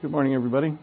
Good morning, everybody.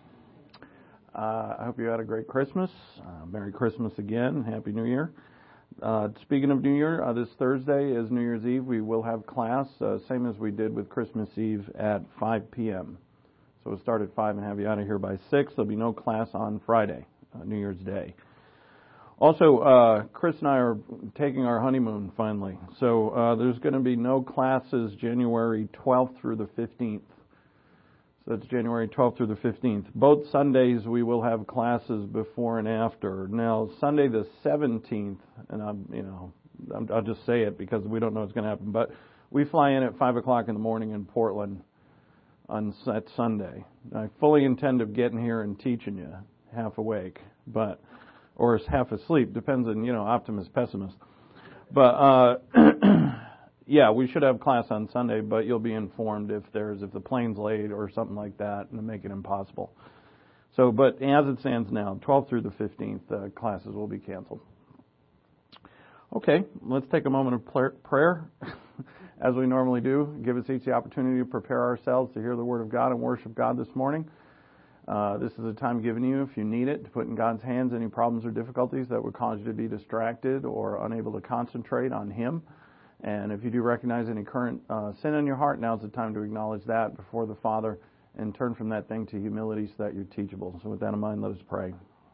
I hope you had a great Christmas. Merry Christmas again. Happy New Year. Speaking of New Year, this Thursday is New Year's Eve. We will have class, same as we did with Christmas Eve at 5 p.m. So we'll start at 5 and have you out of here by 6. There'll be no class on Friday, New Year's Day. Also, Chris and I are taking our honeymoon finally. So there's going to be no classes January 12th through the 15th. So that's January 12th through the 15th. Both Sundays we will have classes before and after. Now, Sunday the 17th, and I'll just say it because we don't know what's going to happen, but we fly in at 5 o'clock in the morning in Portland on that Sunday. I fully intend of getting here and teaching you half awake, or half asleep, depends on, optimist, pessimist. But, yeah, we should have class on Sunday, but you'll be informed if the plane's late or something like that, and make it impossible. So, but as it stands now, 12th through the 15th, classes will be canceled. Okay, let's take a moment of prayer, as we normally do. Give us each the opportunity to prepare ourselves to hear the Word of God and worship God this morning. This is a time given you, if you need it, to put in God's hands any problems or difficulties that would cause you to be distracted or unable to concentrate on Him. And if you do recognize any current sin in your heart, now's the time to acknowledge that before the Father and turn from that thing to humility so that you're teachable. So with that in mind, let us pray.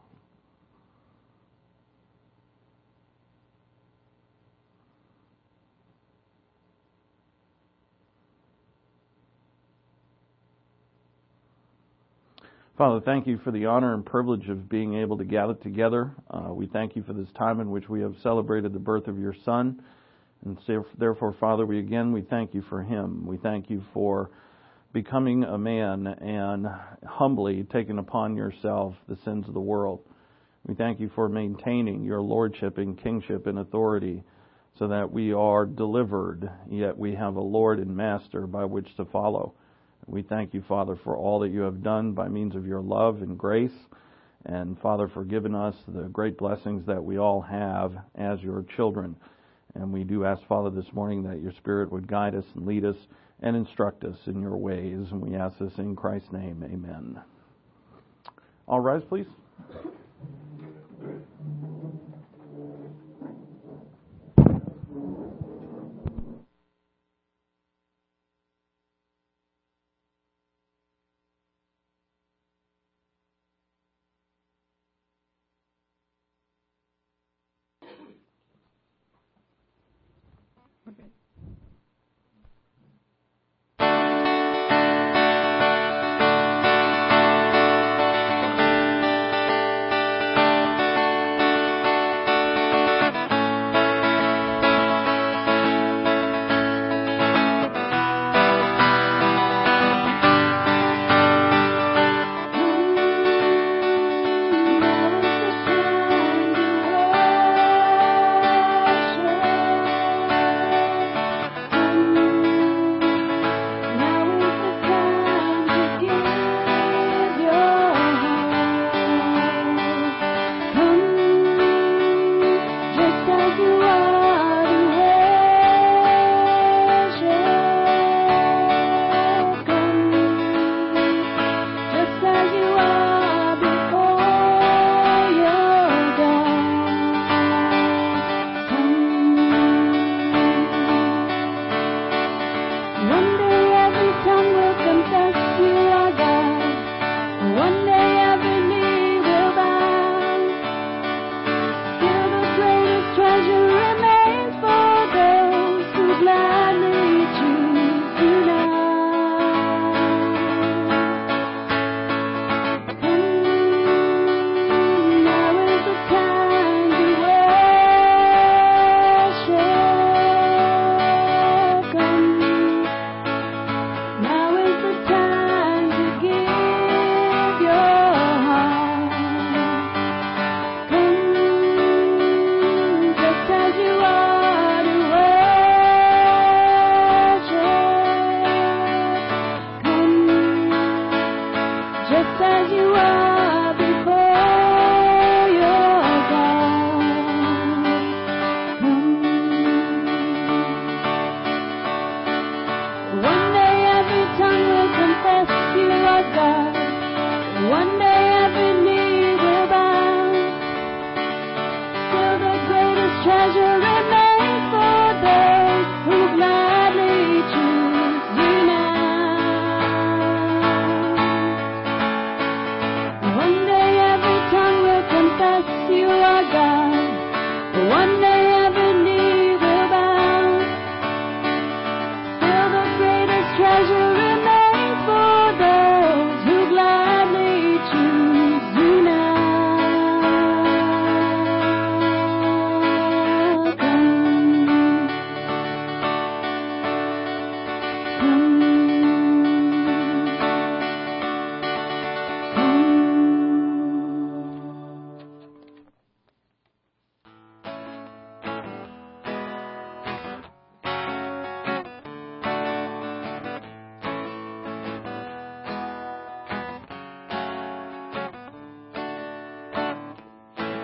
Father, thank you for the honor and privilege of being able to gather together. We thank you for this time in which we have celebrated the birth of your Son. And therefore, Father, we thank you for Him. We thank you for becoming a man and humbly taking upon yourself the sins of the world. We thank you for maintaining your lordship and kingship and authority so that we are delivered, yet we have a Lord and Master by which to follow. We thank you, Father, for all that you have done by means of your love and grace. And, Father, for giving us the great blessings that we all have as your children. And we do ask, Father, this morning that your Spirit would guide us and lead us and instruct us in your ways. And we ask this in Christ's name. Amen. All rise, please.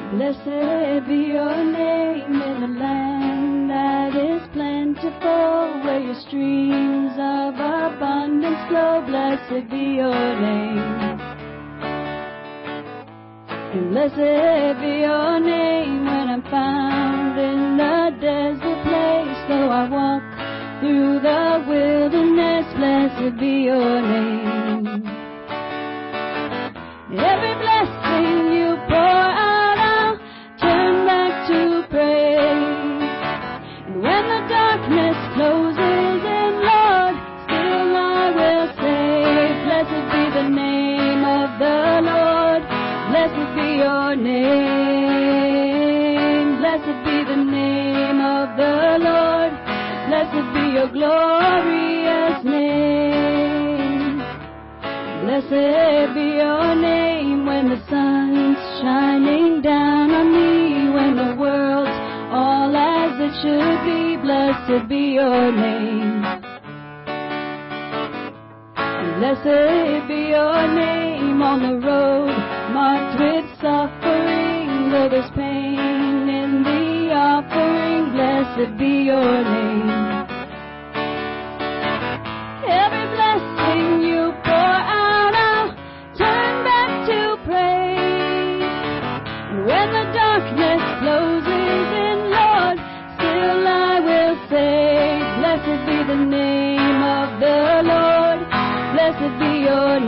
Blessed be your name in the land that is plentiful, where your streams of abundance flow. Blessed be your name. And blessed be your name when I'm found in the desert place. Though I walk through the wilderness, blessed be your name. Every blessing you pour out, I'll turn back to praise. And when the darkness closes in, Lord, still I will say, blessed be the name of the Lord. Blessed be your name. Blessed be the name of the Lord. Blessed be your glorious name. Blessed be your name when the sun's shining down on me, when the world's all as it should be. Blessed be your name. Blessed be your name on the road marked with suffering, though there's pain in the offering. Blessed be your name. Every blessing you pour out, I'll turn back to praise. And when the darkness closes in, Lord, still I will say, blessed be the name of the Lord. Blessed be your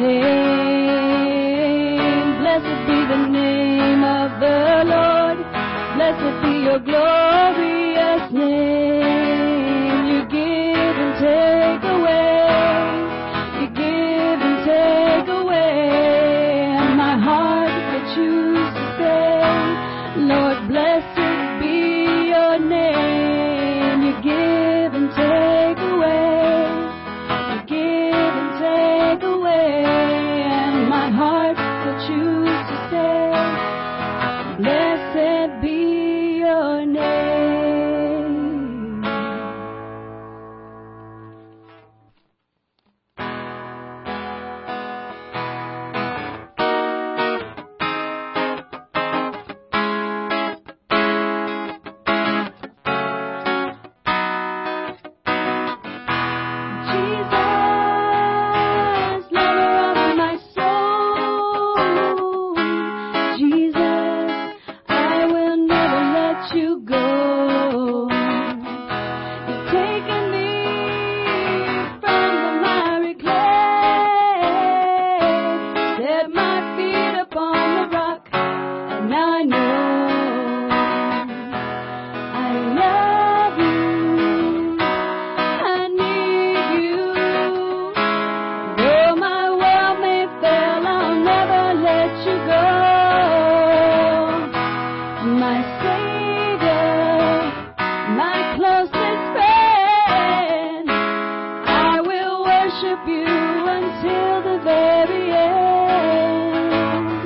name. Blessed be the name of the Lord. Blessed be your glorious name. You give and take away. You give and take away. And my heart will choose to say, Lord, blessed be your name. You give and take away. You give and take away. And my heart will choose to say, blessed be your name. Jesus, lover of my soul. Jesus, I will never let you go. You've taken me from the miry clay, set my feet upon the rock, and now I know I love you, I need you. Though my world may fail, I'll never let you go. My Savior, my closest friend, I will worship you until the very end.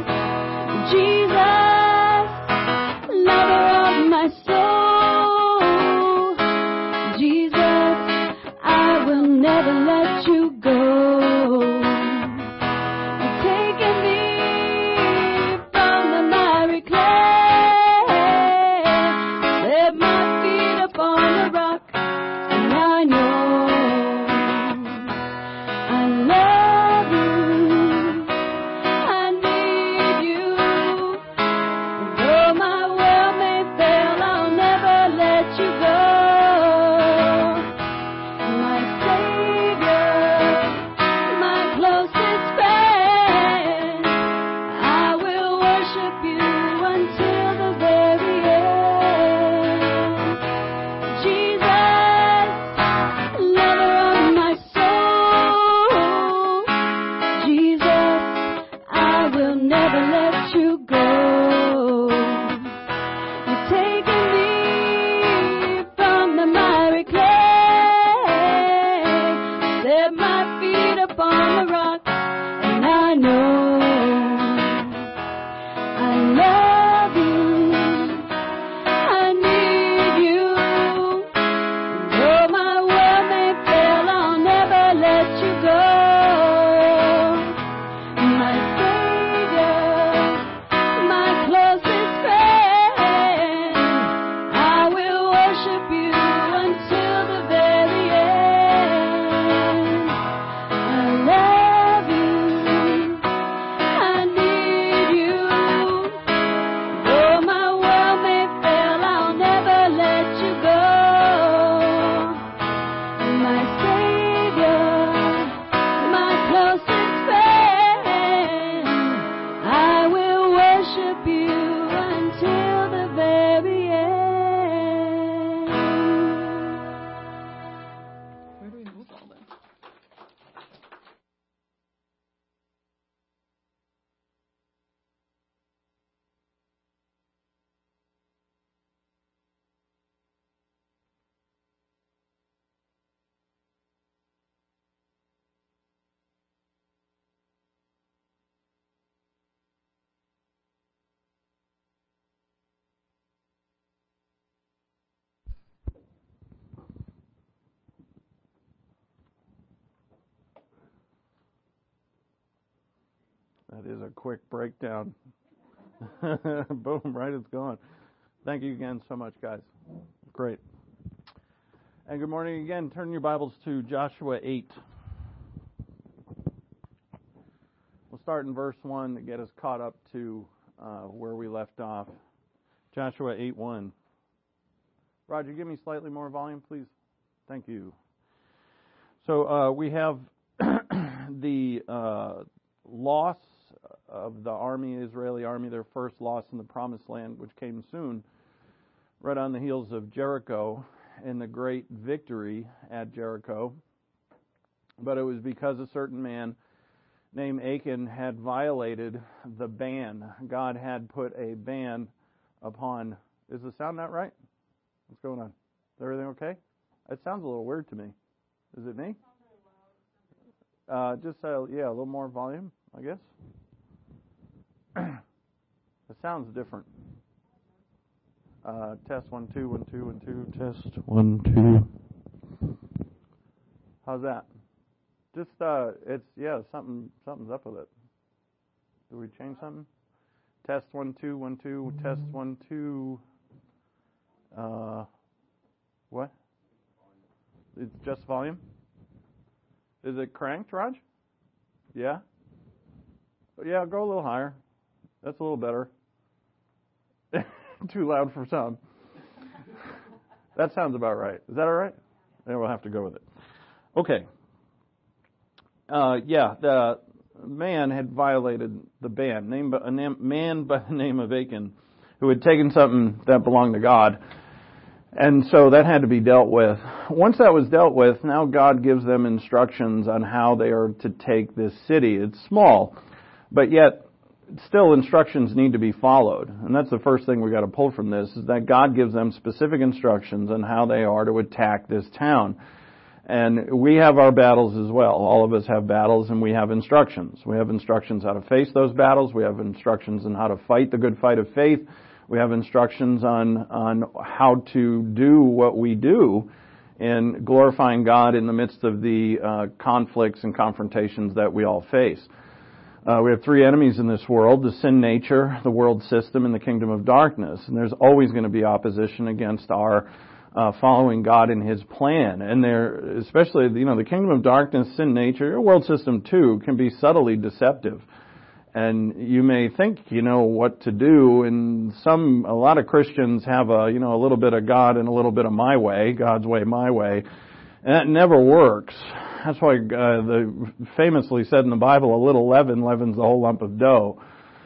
Jesus, lover of my soul. Jesus, I will never let you go. You've taken me from the miry clay, set my feet upon the rock, and now I know I love you, I need you. Though my world may fail, I'll never let you go. My Savior, my closest friend, I will worship you until the very end. Jesus, lover of my soul. Jesus, I will never let you go. You've taken me from the miry clay, set my feet upon the rock, and I know I love you, That is a quick breakdown. Boom, right, it's gone. Thank you again so much, guys. Great. And good morning again. Turn your Bibles to Joshua 8. We'll start in verse 1 to get us caught up to where we left off. Joshua 8:1. Roger, give me slightly more volume, please. Thank you. So we have the loss of the Israeli army, their first loss in the Promised Land, which came soon, right on the heels of Jericho and the great victory at Jericho. But it was because a certain man named Achan had violated the ban. God had put a ban upon... Is the sound not right? What's going on? Is everything okay? It sounds a little weird to me. Is it me? Just a little more volume, I guess. It sounds different. Test 1 2 1 2 1 2. Test 1 2. How's that? Just something's up with it. Did we change something? Test 1 2 1 2. Test 1 2. What? It's just volume? Is it cranked, Raj? Yeah? Yeah, go a little higher. That's a little better. Too loud for some. That sounds about right. Is that all right? Then we'll have to go with it. Okay. The man had violated the ban. A man by the name of Achan, who had taken something that belonged to God. And so that had to be dealt with. Once that was dealt with, now God gives them instructions on how they are to take this city. It's small, but yet still instructions need to be followed. And that's the first thing we got to pull from this, is that God gives them specific instructions on how they are to attack this town. And we have our battles as well. All of us have battles, and we have instructions. We have instructions how to face those battles. We have instructions on how to fight the good fight of faith. We have instructions on how to do what we do in glorifying God in the midst of the conflicts and confrontations that we all face. We have three enemies in this world: the sin nature, the world system, and the kingdom of darkness. And there's always going to be opposition against our following God in His plan. And there, especially, the kingdom of darkness, sin nature, your world system too, can be subtly deceptive. And you may think you know what to do, and a lot of Christians have a little bit of God and a little bit of my way, God's way, my way, and that never works. That's why the famously said in the Bible, a little leaven leavens the whole lump of dough.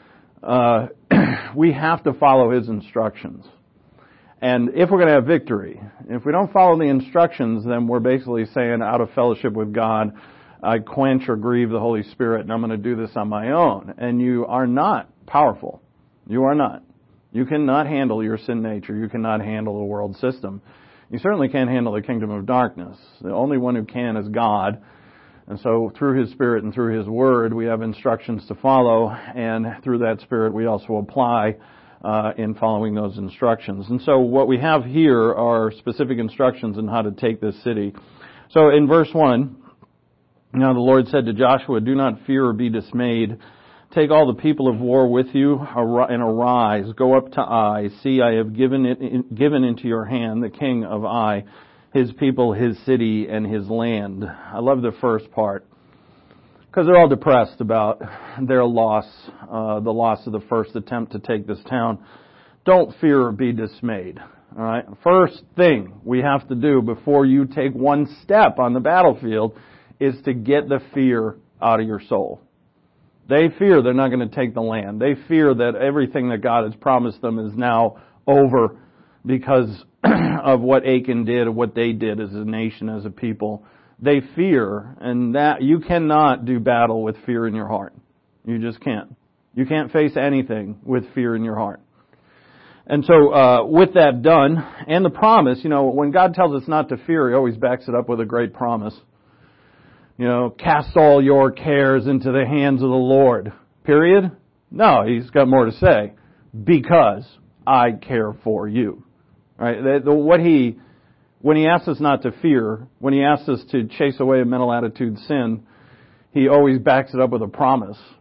We have to follow His instructions. And if we're going to have victory, if we don't follow the instructions, then we're basically saying, out of fellowship with God, I quench or grieve the Holy Spirit, and I'm going to do this on my own. And you are not powerful. You are not. You cannot handle your sin nature. You cannot handle the world system. You certainly can't handle the kingdom of darkness. The only one who can is God. And so through His Spirit and through His Word, we have instructions to follow, and through that Spirit we also apply in following those instructions. And so what we have here are specific instructions on how to take this city. So in verse 1, now the Lord said to Joshua, "Do not fear or be dismayed. Take all the people of war with you and arise. Go up to Ai. See, I have given into your hand the king of Ai, his people, his city, and his land." I love the first part, because they're all depressed about their loss, the loss of the first attempt to take this town. Don't fear or be dismayed. All right. First thing we have to do before you take one step on the battlefield is to get the fear out of your soul. They fear they're not going to take the land. They fear that everything that God has promised them is now over because of what Achan did, or what they did as a nation, as a people. They fear, and that you cannot do battle with fear in your heart. You just can't. You can't face anything with fear in your heart. And so with that done, and the promise, when God tells us not to fear, He always backs it up with a great promise. Cast all your cares into the hands of the Lord. Period? No, He's got more to say. Because I care for you. Right? When He asks us not to fear, when He asks us to chase away a mental attitude sin, He always backs it up with a promise.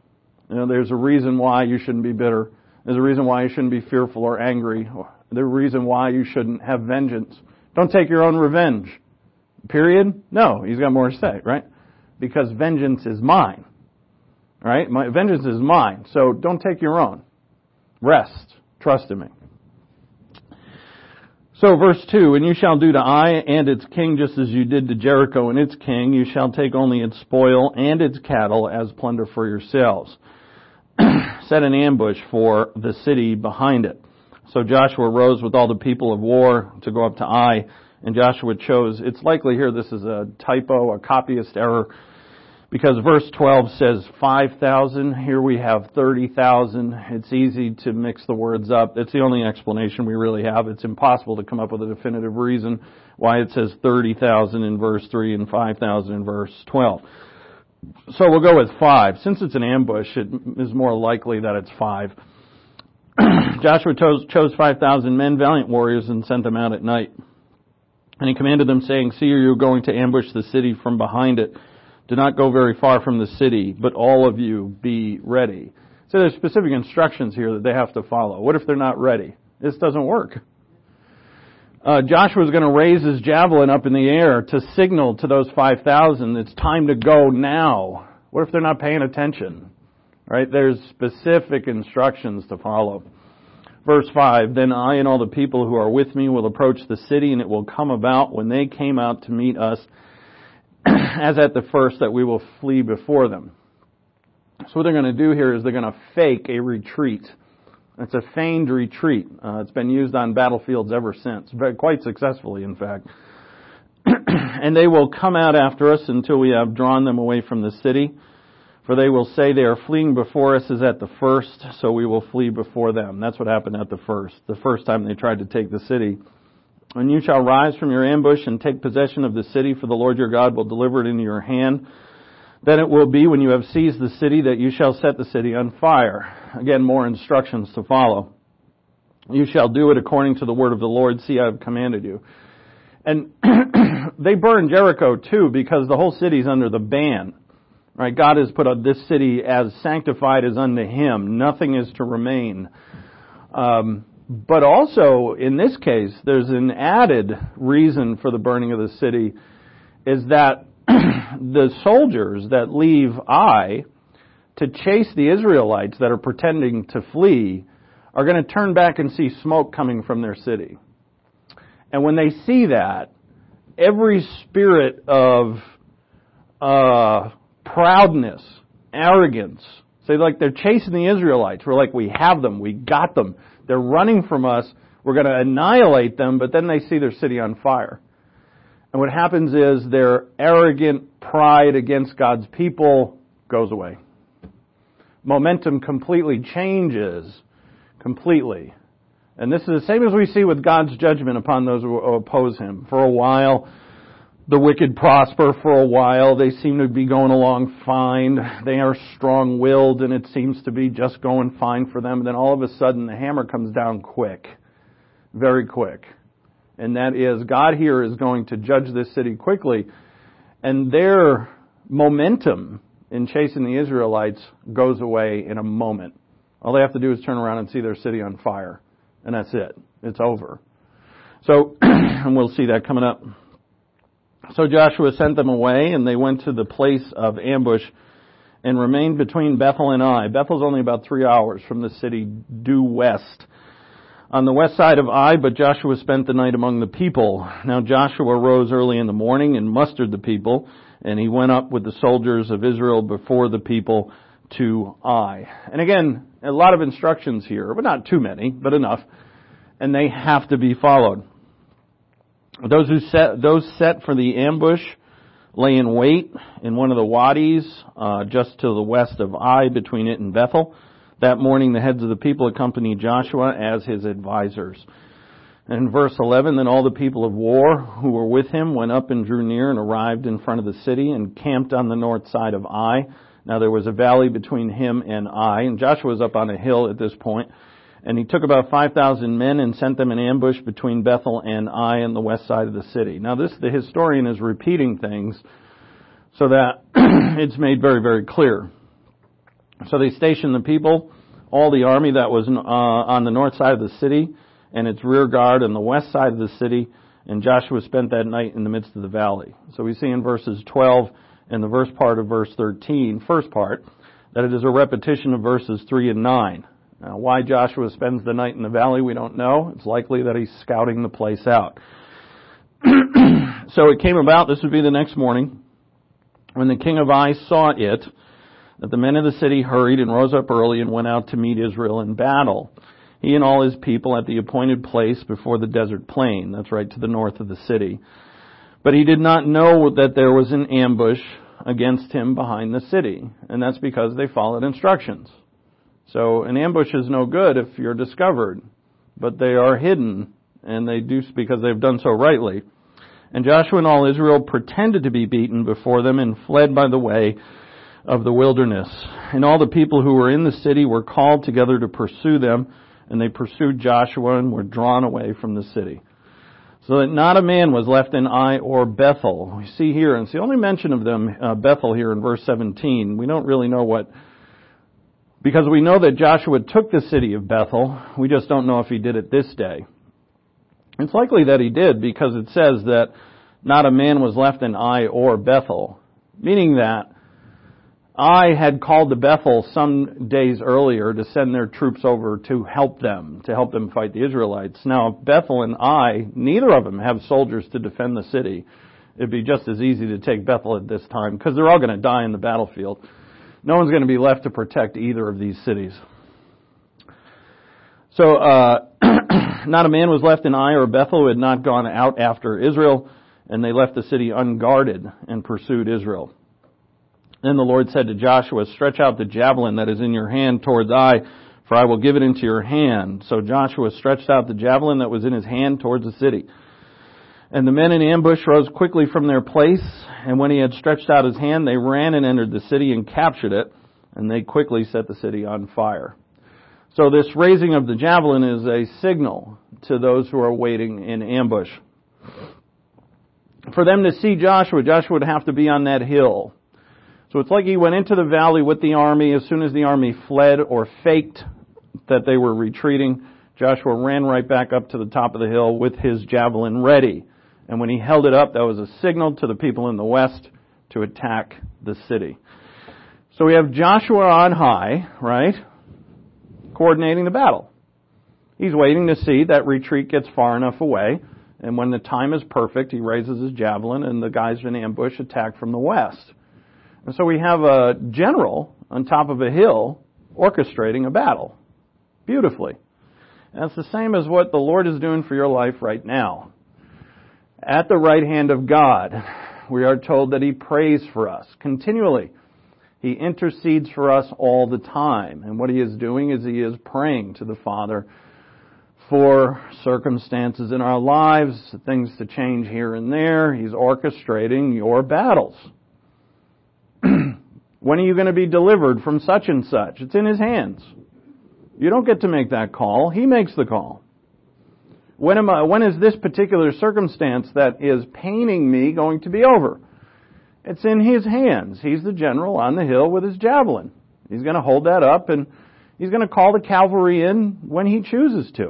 There's a reason why you shouldn't be bitter. There's a reason why you shouldn't be fearful or angry. There's a reason why you shouldn't have vengeance. Don't take your own revenge. Period? No, he's got more to say, right? Because vengeance is mine. Right? Vengeance is mine. So don't take your own. Rest. Trust in me. So verse 2, and you shall do to Ai and its king just as you did to Jericho and its king. You shall take only its spoil and its cattle as plunder for yourselves. Set an ambush for the city behind it. So Joshua rose with all the people of war to go up to Ai, and Joshua chose, it's likely here this is a typo, a copyist error, because verse 12 says 5,000. Here we have 30,000. It's easy to mix the words up. It's the only explanation we really have. It's impossible to come up with a definitive reason why it says 30,000 in verse 3 and 5,000 in verse 12. So we'll go with 5. Since it's an ambush, it is more likely that it's 5. Joshua chose 5,000 men, valiant warriors, and sent them out at night. And he commanded them, saying, see, you're going to ambush the city from behind it. Do not go very far from the city, but all of you be ready. So there's specific instructions here that they have to follow. What if they're not ready? This doesn't work. Joshua's going to raise his javelin up in the air to signal to those 5,000, it's time to go now. What if they're not paying attention? Right? There's specific instructions to follow. Verse 5, then I and all the people who are with me will approach the city, and it will come about when they came out to meet us, as at the first, that we will flee before them. So what they're going to do here is they're going to fake a retreat. It's a feigned retreat. It's been used on battlefields ever since, quite successfully, in fact. And they will come out after us until we have drawn them away from the city. For they will say they are fleeing before us as at the first, so we will flee before them. That's what happened at the first time they tried to take the city. And you shall rise from your ambush and take possession of the city, for the Lord your God will deliver it into your hand. Then it will be, when you have seized the city, that you shall set the city on fire. Again, more instructions to follow. You shall do it according to the word of the Lord. See, I have commanded you. And they burned Jericho too, because the whole city's under the ban. Right? God has put this city as sanctified as unto Him. Nothing is to remain. But also, in this case, there's an added reason for the burning of the city, is that the soldiers that leave Ai to chase the Israelites that are pretending to flee are going to turn back and see smoke coming from their city. And when they see that, every spirit of proudness, arrogance, say like they're chasing the Israelites, we're like, we have them, we got them. They're running from us. We're going to annihilate them, but then they see their city on fire. And what happens is their arrogant pride against God's people goes away. Momentum completely changes. Completely. And this is the same as we see with God's judgment upon those who oppose Him. For a while, the wicked prosper. For a while, they seem to be going along fine. They are strong-willed, and it seems to be just going fine for them. And then all of a sudden, the hammer comes down quick. Very quick. And that is, God here is going to judge this city quickly. And their momentum in chasing the Israelites goes away in a moment. All they have to do is turn around and see their city on fire. And that's it. It's over. So, and we'll see that coming up. So Joshua sent them away, and they went to the place of ambush and remained between Bethel and Ai. Bethel's only about 3 hours from the city due west. On the west side of Ai, but Joshua spent the night among the people. Now Joshua rose early in the morning and mustered the people, and he went up with the soldiers of Israel before the people to Ai. And again, a lot of instructions here, but not too many, but enough. And they have to be followed. Those set for the ambush lay in wait in one of the wadis just to the west of Ai, between it and Bethel. That morning the heads of the people accompanied Joshua as his advisors. And in verse 11, then all the people of war who were with him went up and drew near and arrived in front of the city and camped on the north side of Ai. Now there was a valley between him and Ai, and Joshua was up on a hill at this point. And he took about 5,000 men and sent them in ambush between Bethel and Ai on the west side of the city. Now the historian is repeating things so that it's made very, very clear. So they stationed the people, all the army that was on the north side of the city, and its rear guard on the west side of the city, and Joshua spent that night in the midst of the valley. So we see in verses 12 and the first part of verse 13, first part, that it is a repetition of verses 3 and 9. Now, why Joshua spends the night in the valley, we don't know. It's likely that he's scouting the place out. So it came about, this would be the next morning, when the king of Ai saw it, that the men of the city hurried and rose up early and went out to meet Israel in battle. He and all his people at the appointed place before the desert plain. That's right to the north of the city. But he did not know that there was an ambush against him behind the city. And that's because they followed instructions. So an ambush is no good if you're discovered. But they are hidden. And they do because they've done so rightly. And Joshua and all Israel pretended to be beaten before them and fled by the way of the wilderness. And all the people who were in the city were called together to pursue them. And they pursued Joshua and were drawn away from the city. So that not a man was left in Ai or Bethel. We see here, and it's the only mention of them, Bethel here in verse 17. We don't really know what, because we know that Joshua took the city of Bethel. We just don't know if he did it this day. It's likely that he did because it says that not a man was left in Ai or Bethel, meaning that Ai had called to Bethel some days earlier to send their troops over to help them fight the Israelites. Now, Bethel and Ai, neither of them have soldiers to defend the city. It'd be just as easy to take Bethel at this time because they're all going to die in the battlefield. No one's going to be left to protect either of these cities. So, not a man was left in Ai or Bethel who had not gone out after Israel, and they left the city unguarded and pursued Israel. Then the Lord said to Joshua, stretch out the javelin that is in your hand towards Ai, for I will give it into your hand. So Joshua stretched out the javelin that was in his hand towards the city. And the men in ambush rose quickly from their place, and when he had stretched out his hand, they ran and entered the city and captured it, and they quickly set the city on fire. So this raising of the javelin is a signal to those who are waiting in ambush. For them to see Joshua, Joshua would have to be on that hill. So it's like he went into the valley with the army. As soon as the army fled or faked that they were retreating, Joshua ran right back up to the top of the hill with his javelin ready. And when he held it up, that was a signal to the people in the west to attack the city. So we have Joshua on high, right, coordinating the battle. He's waiting to see that retreat gets far enough away. And when the time is perfect, he raises his javelin and the guys in ambush attack from the west. And so we have a general on top of a hill orchestrating a battle beautifully. And it's the same as what the Lord is doing for your life right now. At the right hand of God, we are told that He prays for us continually. He intercedes for us all the time. And what He is doing is He is praying to the Father for circumstances in our lives, things to change here and there. He's orchestrating your battles. When are you going to be delivered from such and such? It's in His hands. You don't get to make that call. He makes the call. When is this particular circumstance that is paining me going to be over? It's in His hands. He's the general on the hill with his javelin. He's going to hold that up and He's going to call the cavalry in when He chooses to.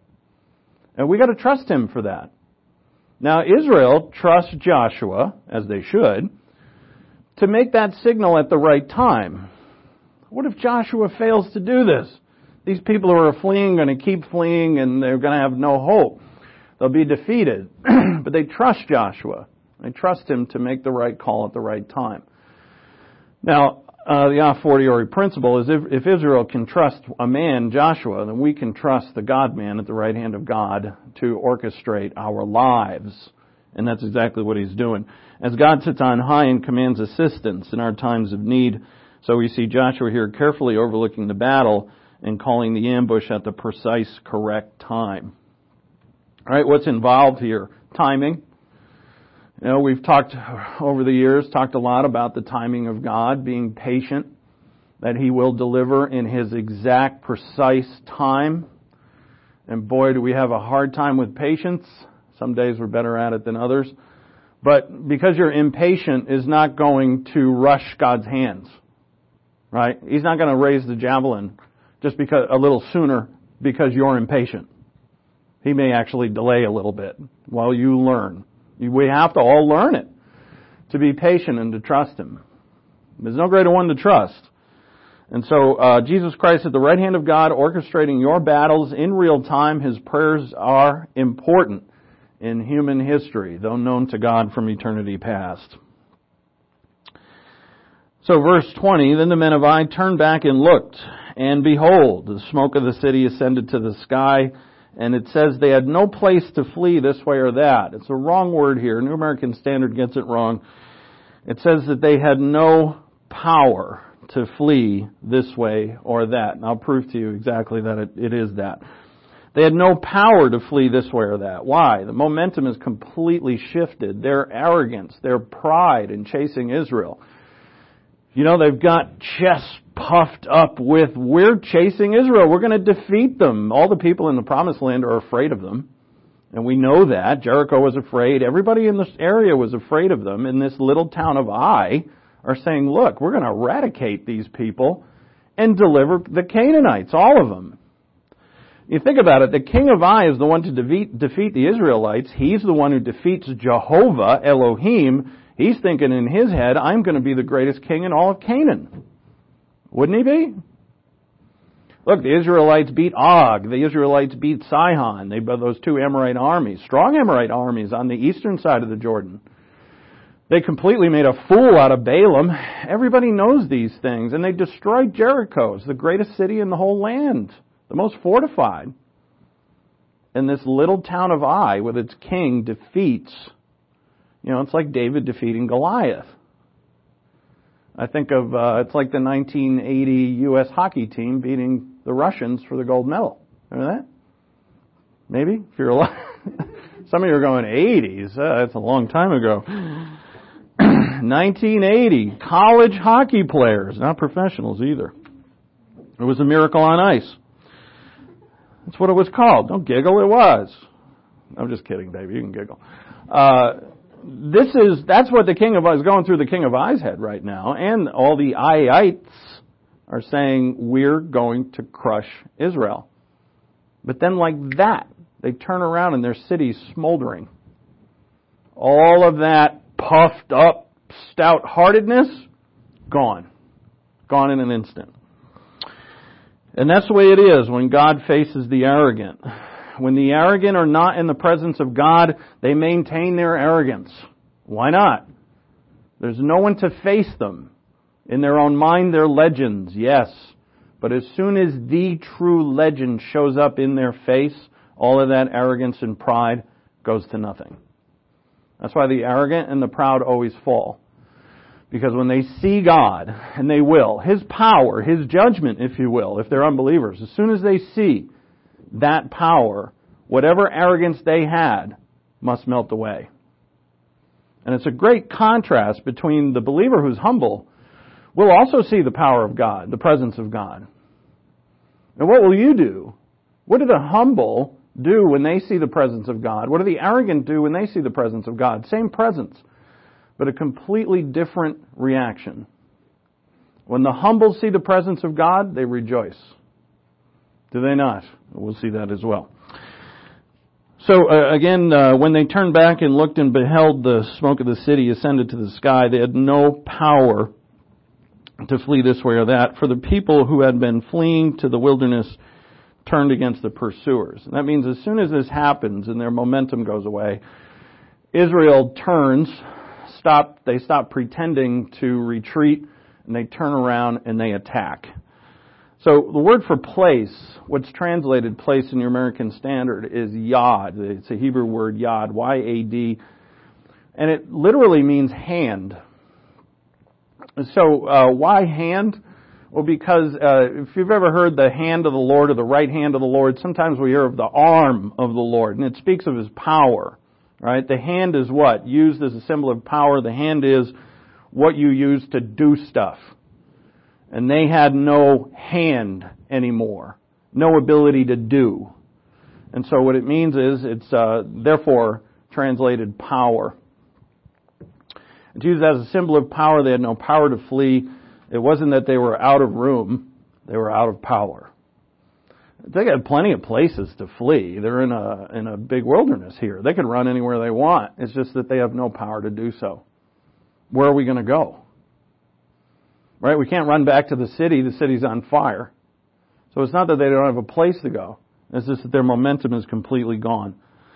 And we got to trust Him for that. Now, Israel trusts Joshua, as they should, to make that signal at the right time. What if Joshua fails to do this? These people who are fleeing are going to keep fleeing and they're going to have no hope. They'll be defeated. But they trust Joshua. They trust him to make the right call at the right time. Now, the a fortiori principle is if Israel can trust a man, Joshua, then we can trust the God-man at the right hand of God to orchestrate our lives. And that's exactly what He's doing. As God sits on high and commands assistance in our times of need, so we see Joshua here carefully overlooking the battle and calling the ambush at the precise, correct time. All right, what's involved here? Timing. You know, we've talked over the years, a lot about the timing of God, being patient, that He will deliver in His exact, precise time. And boy, do we have a hard time with patience. Some days we're better at it than others. But because you're impatient is not going to rush God's hands. right? He's not going to raise the javelin just because a little sooner because you're impatient. He may actually delay a little bit while you learn. We have to all learn it, to be patient and to trust Him. There's no greater one to trust. And so Jesus Christ at the right hand of God, orchestrating your battles in real time. His prayers are important in human history, though known to God from eternity past. So verse 20, then the men of Ai turned back and looked, and behold, the smoke of the city ascended to the sky, and it says they had no place to flee this way or that. It's a wrong word here. New American Standard gets it wrong. It says that they had no power to flee this way or that. And I'll prove to you exactly that it is that. They had no power to flee this way or that. Why? The momentum has completely shifted. Their arrogance, their pride in chasing Israel. You know, they've got chests puffed up with, we're chasing Israel. We're going to defeat them. All the people in the Promised Land are afraid of them. And we know that. Jericho was afraid. Everybody in this area was afraid of them. In this little town of Ai are saying, look, we're going to eradicate these people and deliver the Canaanites, all of them. You think about it, the king of Ai is the one to defeat the Israelites. He's the one who defeats Jehovah, Elohim. He's thinking in his head, I'm going to be the greatest king in all of Canaan. Wouldn't he be? Look, the Israelites beat Og. The Israelites beat Sihon. They beat those two Amorite armies, strong Amorite armies on the eastern side of the Jordan. They completely made a fool out of Balaam. Everybody knows these things. And they destroyed Jericho. It's the greatest city in the whole land, the most fortified. And this little town of Ai, with its king, defeats, it's like David defeating Goliath. I think of, it's like the 1980 U.S. hockey team beating the Russians for the gold medal. Remember that? Maybe? If you're alive. Some of you are going, 80s? That's a long time ago. 1980, college hockey players, not professionals either. It was a miracle on ice. That's what it was called. Don't giggle, it was. I'm just kidding, baby. You can giggle. That's what the king of Ai is going through the king of Ai's head right now. And all the Aiites are saying, we're going to crush Israel. But then like that, they turn around and their city's smoldering. All of that puffed up stout-heartedness, gone. Gone in an instant. And that's the way it is when God faces the arrogant. When the arrogant are not in the presence of God, they maintain their arrogance. Why not? There's no one to face them. In their own mind, they're legends, yes. But as soon as the true legend shows up in their face, all of that arrogance and pride goes to nothing. That's why the arrogant and the proud always fall. Because when they see God, and they will, His power, His judgment, if you will, if they're unbelievers, as soon as they see that power, whatever arrogance they had must melt away. And it's a great contrast between the believer who's humble will also see the power of God, the presence of God. And what will you do? What do the humble do when they see the presence of God? What do the arrogant do when they see the presence of God? Same presence, but a completely different reaction. When the humble see the presence of God, they rejoice. Do they not? We'll see that as well. So again, when they turned back and looked and beheld the smoke of the city ascended to the sky, they had no power to flee this way or that. For the people who had been fleeing to the wilderness turned against the pursuers. And that means as soon as this happens and their momentum goes away, Israel turns, they stop pretending to retreat, and they turn around and they attack. So the word for place, what's translated place in your American Standard, is yad. It's a Hebrew word, yad, Y-A-D. And it literally means hand. So why hand? Well, because if you've ever heard the hand of the Lord or the right hand of the Lord, sometimes we hear of the arm of the Lord, and it speaks of His power. Right? The hand is what? Used as a symbol of power. The hand is what you use to do stuff. And they had no hand anymore. No ability to do. And so what it means is it's therefore translated power. It's used as a symbol of power. They had no power to flee. It wasn't that they were out of room, they were out of power. They got plenty of places to flee. They're in a big wilderness here. They can run anywhere they want. It's just that they have no power to do so. Where are we going to go? Right? We can't run back to the city. The city's on fire. So it's not that they don't have a place to go. It's just that their momentum is completely gone.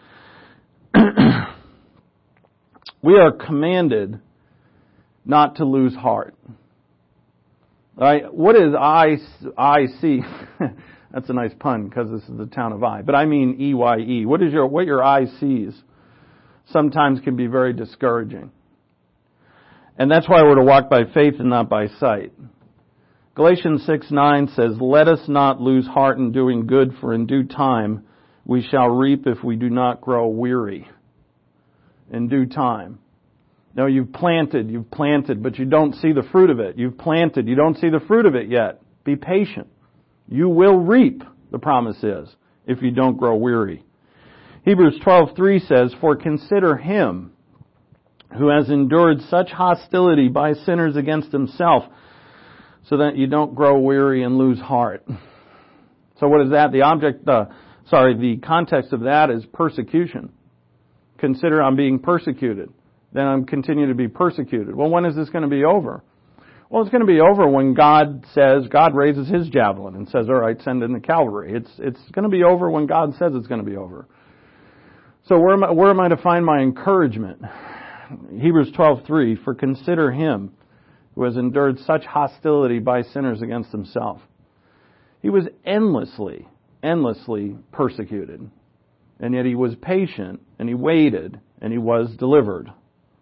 We are commanded not to lose heart. Right? What is I see? That's a nice pun because this is the town of I. But I mean EYE. What your eye sees sometimes can be very discouraging. And that's why we're to walk by faith and not by sight. Galatians 6:9 says, "Let us not lose heart in doing good, for in due time we shall reap if we do not grow weary." In due time. No, you've planted, but you don't see the fruit of it. You've planted, you don't see the fruit of it yet. Be patient. You will reap, the promise is, if you don't grow weary. Hebrews 12:3 says, "For consider him who has endured such hostility by sinners against himself, so that you don't grow weary and lose heart." So what is that? The context of that is persecution. Consider I'm being persecuted. Then I'm continuing to be persecuted. Well, when is this going to be over? Well, it's going to be over when God raises his javelin and says, all right, send in the cavalry. It's going to be over when God says it's going to be over. So where am I to find my encouragement? Hebrews 12:3, "For consider him who has endured such hostility by sinners against himself." He was endlessly persecuted. And yet he was patient, and he waited, and he was delivered.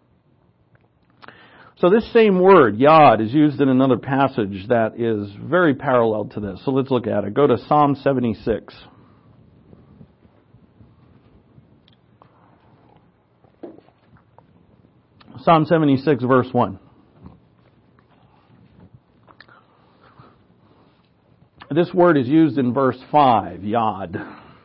So this same word, yod, is used in another passage that is very parallel to this. So let's look at it. Go to Psalm 76. Psalm 76, verse 1. This word is used in verse 5, yod.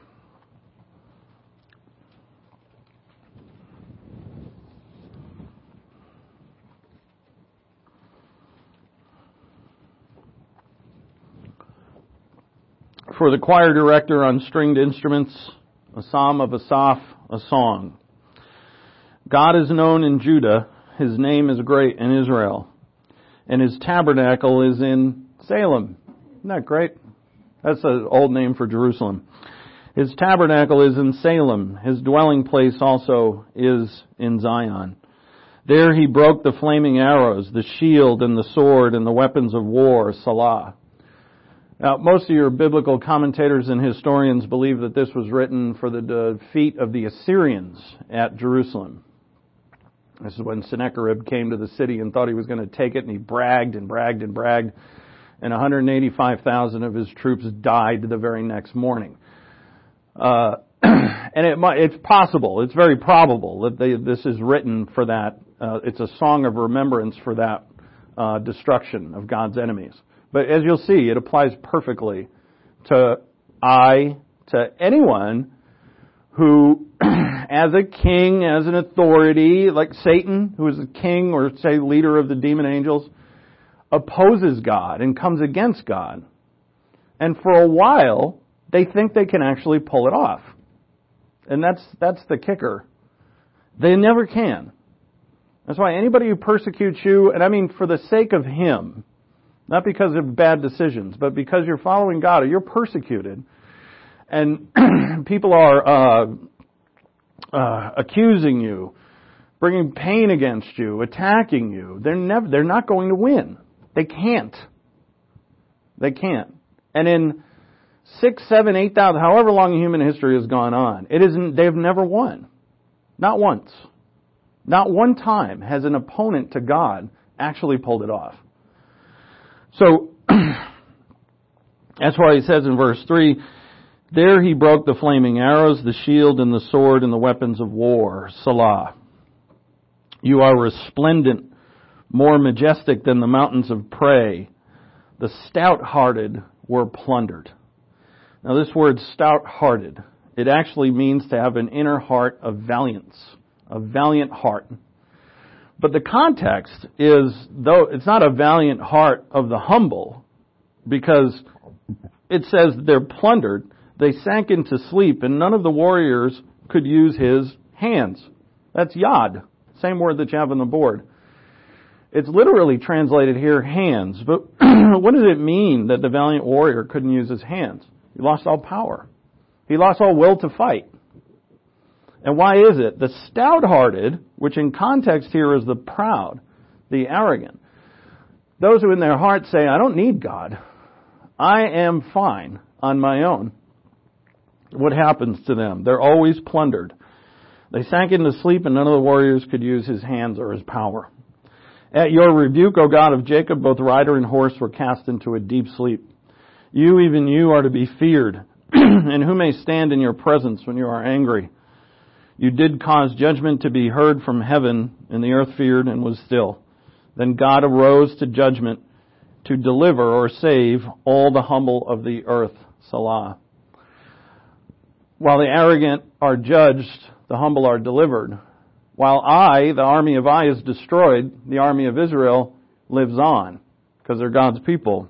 For the choir director on stringed instruments, a psalm of Asaph, a song. God is known in Judah, his name is great in Israel, and his tabernacle is in Salem. Isn't that great? That's an old name for Jerusalem. His tabernacle is in Salem, his dwelling place also is in Zion. There he broke the flaming arrows, the shield and the sword and the weapons of war, Salah. Now, most of your biblical commentators and historians believe that this was written for the defeat of the Assyrians at Jerusalem. This is when Sennacherib came to the city and thought he was going to take it, and he bragged and bragged and bragged, and 185,000 of his troops died the very next morning. And it's possible, it's very probable that this is written for that. It's a song of remembrance for that destruction of God's enemies. But as you'll see, it applies perfectly to anyone who, as a king, as an authority, like Satan, who is a king or, say, leader of the demon angels, opposes God and comes against God. And for a while, they think they can actually pull it off. And that's the kicker. They never can. That's why anybody who persecutes you, and I mean for the sake of him, not because of bad decisions, but because you're following God or you're persecuted, and people are accusing you, bringing pain against you, attacking you, they're not going to win. They can't. They can't. And in 6, 7, 8,000, however long human history has gone on, they've never won. Not once. Not one time has an opponent to God actually pulled it off. So, that's why he says in verse 3, there he broke the flaming arrows, the shield and the sword and the weapons of war, Salah. You are resplendent, more majestic than the mountains of prey. The stout-hearted were plundered. Now this word stout-hearted, it actually means to have an inner heart of valiance, a valiant heart. But the context is, though it's not a valiant heart of the humble, because it says they're plundered, they sank into sleep, and none of the warriors could use his hands. That's yad, same word that you have on the board. It's literally translated here, hands. But what does it mean that the valiant warrior couldn't use his hands? He lost all power. He lost all will to fight. And why is it? The stout-hearted, which in context here is the proud, the arrogant, those who in their hearts say, I don't need God. I am fine on my own. What happens to them? They're always plundered. They sank into sleep, and none of the warriors could use his hands or his power. At your rebuke, O God of Jacob, both rider and horse were cast into a deep sleep. You, even you, are to be feared, and who may stand in your presence when you are angry? You did cause judgment to be heard from heaven, and the earth feared and was still. Then God arose to judgment to deliver or save all the humble of the earth. Salah. While the arrogant are judged, the humble are delivered. While the army of is destroyed, the army of Israel lives on, because they're God's people.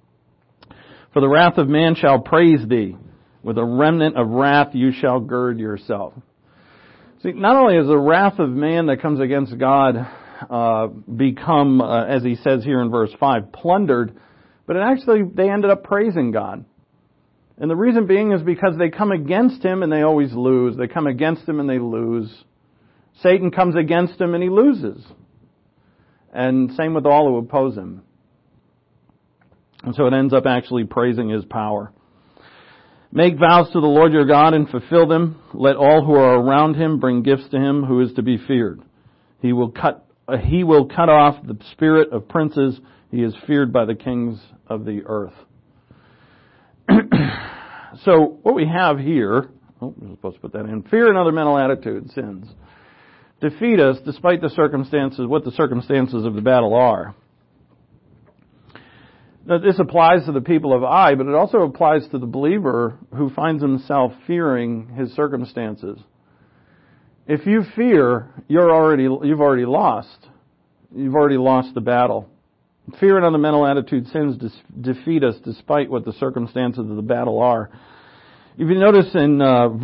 For the wrath of man shall praise thee. With a remnant of wrath you shall gird yourself. See, not only is the wrath of man that comes against God become, as he says here in verse 5, plundered, but they ended up praising God. And the reason being is because they come against him and they always lose. They come against him and they lose. Satan comes against him and he loses. And same with all who oppose him. And so it ends up actually praising his power. Make vows to the Lord your God and fulfill them. Let all who are around him bring gifts to him who is to be feared. He will cut off the spirit of princes. He is feared by the kings of the earth. So what we have here, we're supposed to put that in. Fear and other mental attitude sins defeat us despite the circumstances, what the circumstances of the battle are. Now, this applies to the people of but it also applies to the believer who finds himself fearing his circumstances. If you fear, you've already lost. You've already lost the battle. Fear and other mental attitude sins defeat us despite what the circumstances of the battle are. If you notice in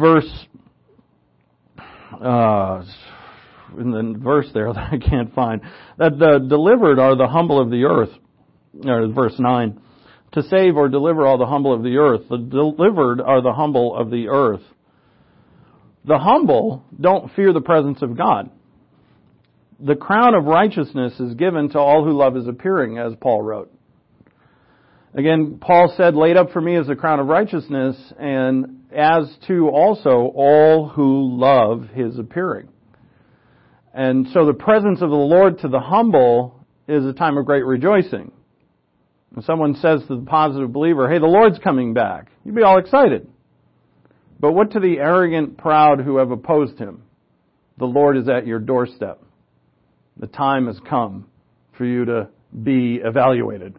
verse there that I can't find, that the delivered are the humble of the earth. Or verse 9, to save or deliver all the humble of the earth. The delivered are the humble of the earth. The humble don't fear the presence of God. The crown of righteousness is given to all who love his appearing, as Paul wrote. Again, Paul said, laid up for me is the crown of righteousness, and as to also all who love his appearing. And so the presence of the Lord to the humble is a time of great rejoicing. When someone says to the positive believer, hey, the Lord's coming back, you'd be all excited. But what to the arrogant, proud who have opposed him? The Lord is at your doorstep. The time has come for you to be evaluated.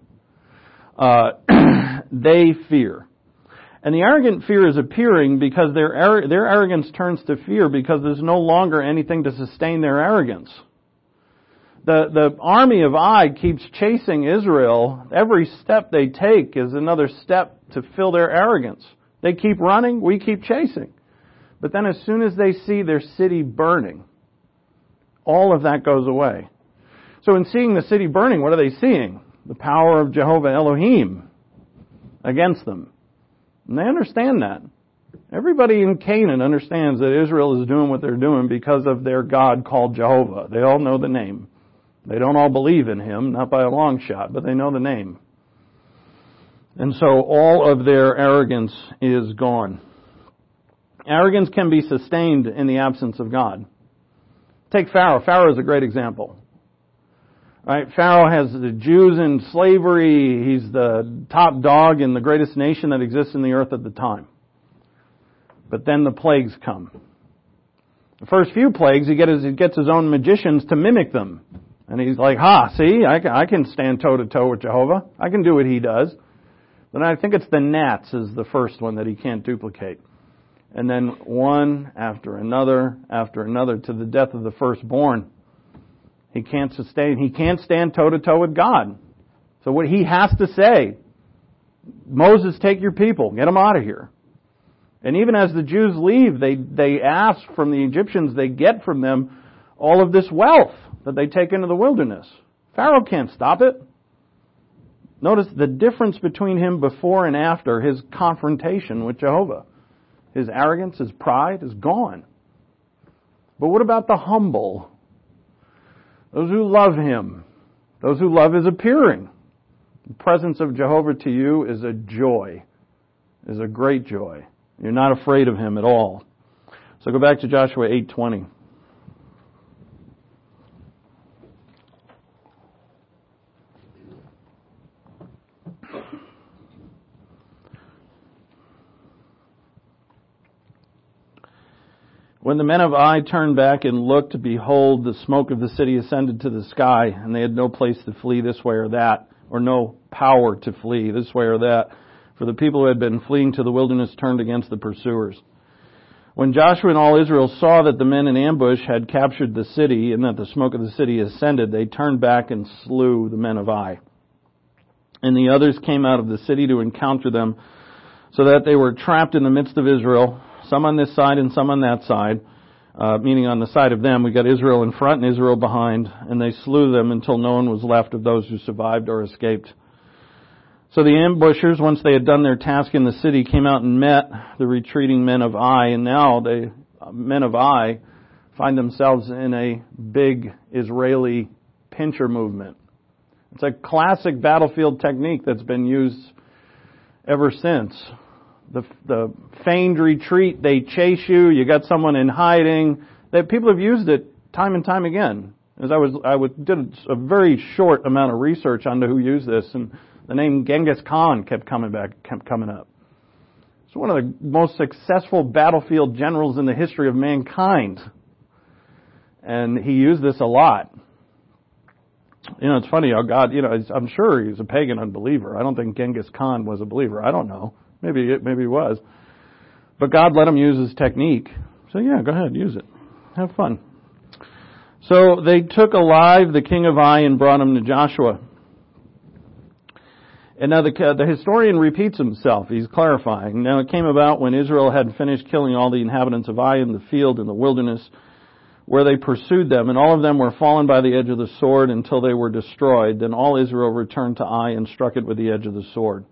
They fear. And the arrogant fear is appearing because their arrogance turns to fear because there's no longer anything to sustain their arrogance. The army of keeps chasing Israel. Every step they take is another step to fill their arrogance. They keep running, we keep chasing. But then as soon as they see their city burning, all of that goes away. So in seeing the city burning, what are they seeing? The power of Jehovah Elohim against them. And they understand that. Everybody in Canaan understands that Israel is doing what they're doing because of their God called Jehovah. They all know the name. They don't all believe in him, not by a long shot, but they know the name. And so all of their arrogance is gone. Arrogance can be sustained in the absence of God. Take Pharaoh. Pharaoh is a great example. Right? Pharaoh has the Jews in slavery. He's the top dog in the greatest nation that exists in the earth at the time. But then the plagues come. The first few plagues, he gets his own magicians to mimic them. And he's like, see, I can stand toe-to-toe with Jehovah. I can do what he does. But I think it's the gnats is the first one that he can't duplicate. And then one after another to the death of the firstborn. He can't stand toe-to-toe with God. So what he has to say, Moses, take your people, get them out of here. And even as the Jews leave, they ask from the Egyptians, they get from them all of this wealth that they take into the wilderness. Pharaoh can't stop it. Notice the difference between him before and after his confrontation with Jehovah. His arrogance, his pride is gone. But what about the humble? Those who love him. Those who love his appearing. The presence of Jehovah to you is a joy. Is a great joy. You're not afraid of him at all. So go back to Joshua 8:20. When the men of Ai turned back and looked, behold, the smoke of the city ascended to the sky, and they had no place to flee this way or that, or no power to flee this way or that, for the people who had been fleeing to the wilderness turned against the pursuers. When Joshua and all Israel saw that the men in ambush had captured the city, and that the smoke of the city ascended, they turned back and slew the men of Ai. And the others came out of the city to encounter them, so that they were trapped in the midst of Israel, some on this side and some on that side, meaning on the side of them. We got Israel in front and Israel behind, and they slew them until no one was left of those who survived or escaped. So the ambushers, once they had done their task in the city, came out and met the retreating men of Ai, and now the men of Ai find themselves in a big Israeli pincher movement. It's a classic battlefield technique that's been used ever since. The feigned retreat, they chase you, you got someone in hiding. People have used it time and time again. As I did a very short amount of research on who used this, and the name Genghis Khan kept coming up. It's one of the most successful battlefield generals in the history of mankind. And he used this a lot. It's funny how God, I'm sure he's a pagan unbeliever. I don't think Genghis Khan was a believer. I don't know. Maybe he was. But God let him use his technique. So yeah, go ahead, use it. Have fun. So they took alive the king of Ai and brought him to Joshua. And now the historian repeats himself. He's clarifying. Now it came about when Israel had finished killing all the inhabitants of Ai in the field in the wilderness, where they pursued them, and all of them were fallen by the edge of the sword until they were destroyed. Then all Israel returned to Ai and struck it with the edge of the sword.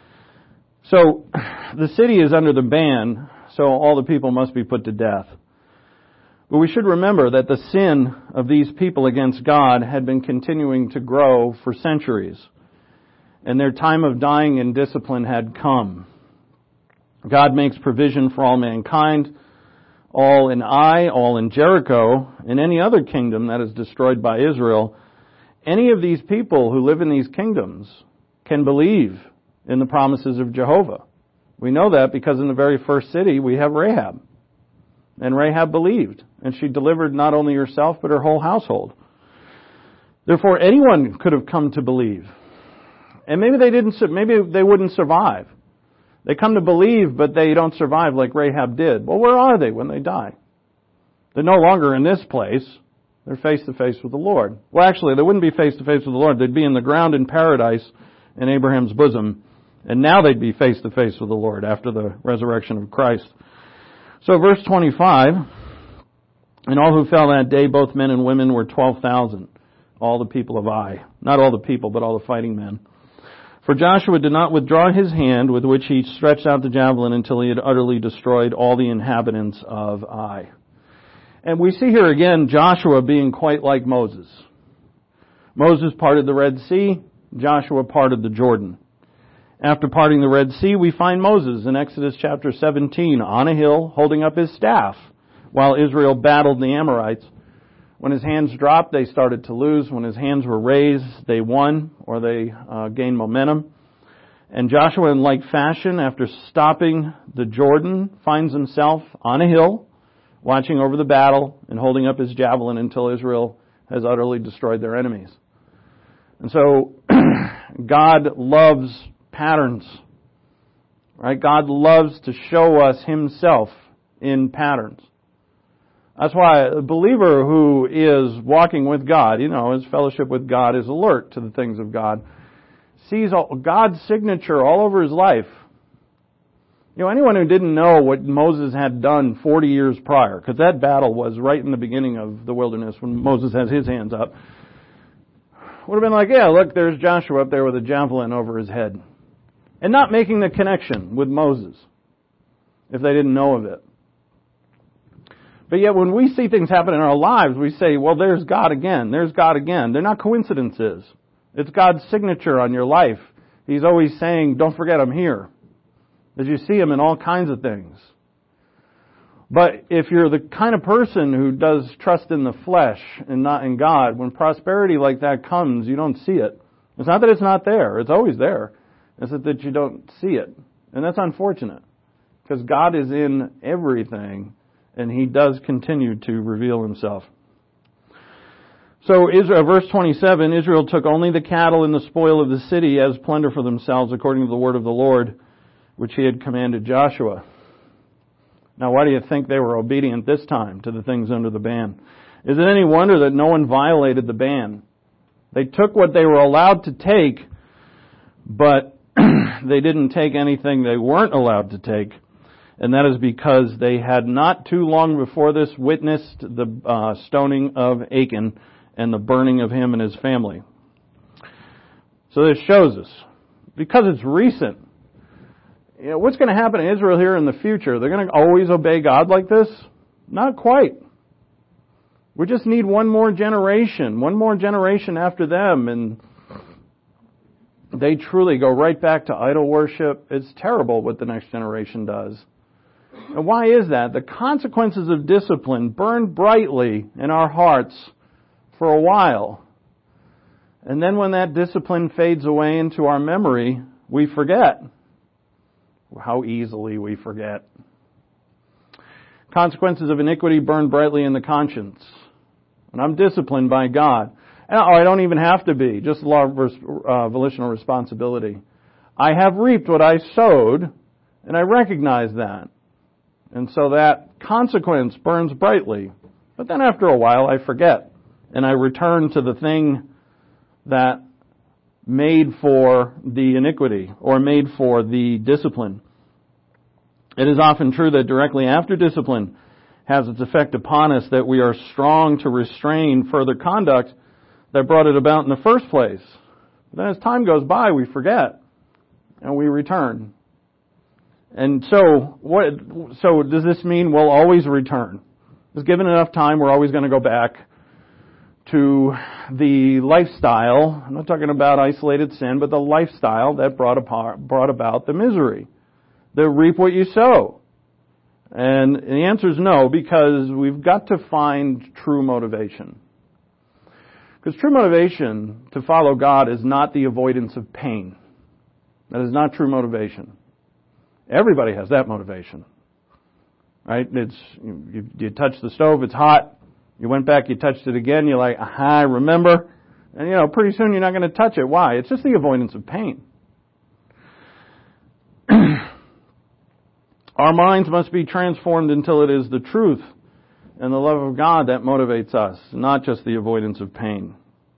So the city is under the ban, so all the people must be put to death. But we should remember that the sin of these people against God had been continuing to grow for centuries, and their time of dying in discipline had come. God makes provision for all mankind, all in Ai, all in Jericho, and any other kingdom that is destroyed by Israel. Any of these people who live in these kingdoms can believe in the promises of Jehovah. We know that because in the very first city we have Rahab. And Rahab believed, and she delivered not only herself but her whole household. Therefore, anyone could have come to believe. And maybe they wouldn't survive. They come to believe, but they don't survive like Rahab did. Well, where are they when they die? They're no longer in this place. They're face to face with the Lord. Well, actually, they wouldn't be face to face with the Lord. They'd be in the ground in paradise in Abraham's bosom. And now they'd be face to face with the Lord after the resurrection of Christ. So verse 25, and all who fell that day, both men and women, were 12,000. All the people of Ai. Not all the people, but all the fighting men. For Joshua did not withdraw his hand with which he stretched out the javelin until he had utterly destroyed all the inhabitants of Ai. And we see here again Joshua being quite like Moses. Moses parted the Red Sea. Joshua parted the Jordan. After parting the Red Sea, we find Moses in Exodus chapter 17 on a hill holding up his staff while Israel battled the Amorites. When his hands dropped, they started to lose. When his hands were raised, they won, or they gained momentum. And Joshua, in like fashion, after stopping the Jordan, finds himself on a hill, watching over the battle and holding up his javelin until Israel has utterly destroyed their enemies. And so, God loves patterns. Right? God loves to show us Himself in patterns. That's why a believer who is walking with God, his fellowship with God is alert to the things of God, sees God's signature all over his life. Anyone who didn't know what Moses had done 40 years prior, because that battle was right in the beginning of the wilderness when Moses has his hands up, would have been like, yeah, look, there's Joshua up there with a javelin over his head. And not making the connection with Moses, if they didn't know of it. But yet when we see things happen in our lives, we say, well, there's God again. There's God again. They're not coincidences. It's God's signature on your life. He's always saying, don't forget I'm here. As you see Him in all kinds of things. But if you're the kind of person who does trust in the flesh and not in God, when prosperity like that comes, you don't see it. It's not that it's not there. It's always there. It's that you don't see it. And that's unfortunate. Because God is in everything, and He does continue to reveal Himself. So Israel, verse 27, Israel took only the cattle and the spoil of the city as plunder for themselves according to the word of the Lord, which He had commanded Joshua. Now, why do you think they were obedient this time to the things under the ban? Is it any wonder that no one violated the ban? They took what they were allowed to take, but they didn't take anything they weren't allowed to take. And that is because they had not too long before this witnessed the stoning of Achan and the burning of him and his family. So this shows us, because it's recent, what's going to happen in Israel here in the future? They're going to always obey God like this? Not quite. We just need one more generation after them, and they truly go right back to idol worship. It's terrible what the next generation does. And why is that? The consequences of discipline burn brightly in our hearts for a while. And then when that discipline fades away into our memory, we forget. How easily we forget. Consequences of iniquity burn brightly in the conscience. And I'm disciplined by God. And I don't even have to be. Just law of volitional responsibility. I have reaped what I sowed, and I recognize that. And so that consequence burns brightly. But then after a while I forget. And I return to the thing that made for the iniquity or made for the discipline. It is often true that directly after discipline has its effect upon us that we are strong to restrain further conduct that brought it about in the first place. But then as time goes by, we forget and we return. And so does this mean we'll always return? Because given enough time, we're always going to go back to the lifestyle. I'm not talking about isolated sin, but the lifestyle that brought about the misery. The reap what you sow. And the answer is no, because we've got to find true motivation. Because true motivation to follow God is not the avoidance of pain. That is not true motivation. Everybody has that motivation. Right? It's you touch the stove, it's hot. You went back, you touched it again, you're like, aha, I remember. And pretty soon you're not going to touch it. Why? It's just the avoidance of pain. Our minds must be transformed until it is the truth and the love of God that motivates us, not just the avoidance of pain.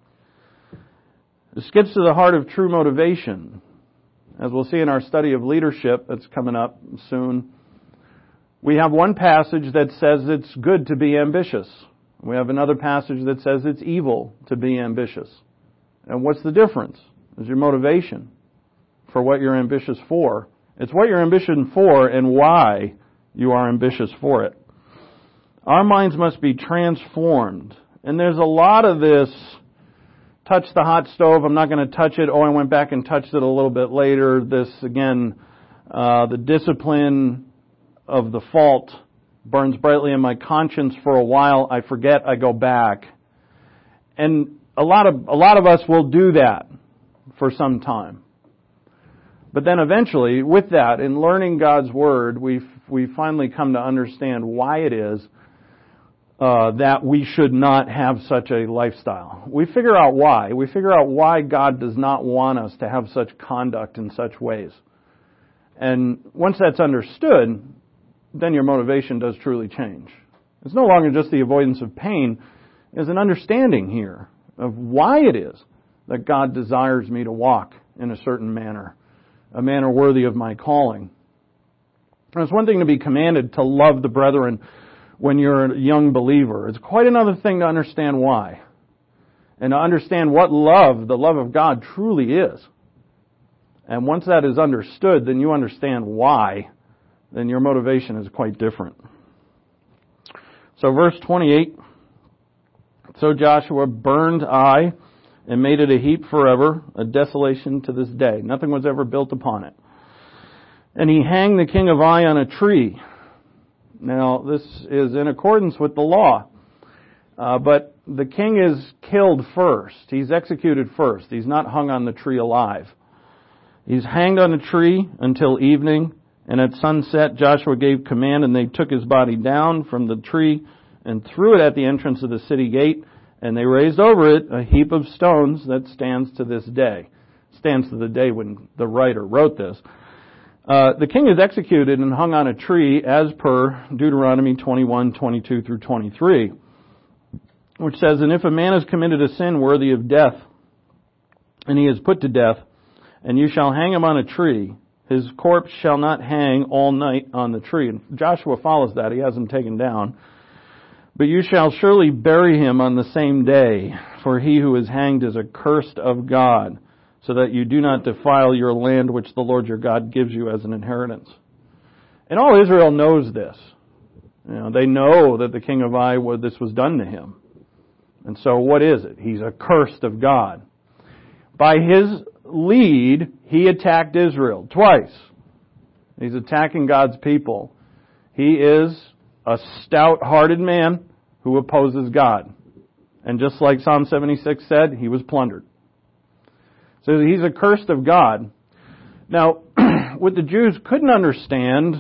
This gets to the heart of true motivation. As we'll see in our study of leadership that's coming up soon, we have one passage that says it's good to be ambitious. We have another passage that says it's evil to be ambitious. And what's the difference? Is your motivation for what you're ambitious for. It's what you're ambitious for and why you are ambitious for it. Our minds must be transformed. And there's a lot of this, touch the hot stove, I'm not going to touch it. Oh, I went back and touched it a little bit later. This, again, the discipline of the fault burns brightly in my conscience for a while. I forget, I go back. And a lot of us will do that for some time. But then eventually, with that, in learning God's Word, we finally come to understand why it is that we should not have such a lifestyle. We figure out why. We figure out why God does not want us to have such conduct in such ways. And once that's understood, then your motivation does truly change. It's no longer just the avoidance of pain. There's an understanding here of why it is that God desires me to walk in a certain manner, a manner worthy of my calling. And it's one thing to be commanded to love the brethren when you're a young believer. It's quite another thing to understand why. And to understand what love, the love of God, truly is. And once that is understood, then you understand why. Then your motivation is quite different. So verse 28, so Joshua burned Ai and made it a heap forever, a desolation to this day. Nothing was ever built upon it. And he hanged the king of Ai on a tree. Now, this is in accordance with the law. But the king is killed first. He's executed first. He's not hung on the tree alive. He's hanged on a tree until evening, and at sunset Joshua gave command, and they took his body down from the tree and threw it at the entrance of the city gate, and they raised over it a heap of stones that stands to this day. Stands to the day when the writer wrote this. The king is executed and hung on a tree as per Deuteronomy 21:22 through 23, which says, and if a man has committed a sin worthy of death, and he is put to death, and you shall hang him on a tree, his corpse shall not hang all night on the tree. And Joshua follows that. He has him taken down. But you shall surely bury him on the same day, for he who is hanged is accursed of God, so that you do not defile your land which the Lord your God gives you as an inheritance. And all Israel knows this. They know that the king of Ai, this was done to him. And so what is it? He's accursed of God. By his lead, he attacked Israel twice. He's attacking God's people. He is a stout-hearted man who opposes God. And just like Psalm 76 said, he was plundered. So he's accursed of God. Now, what the Jews couldn't understand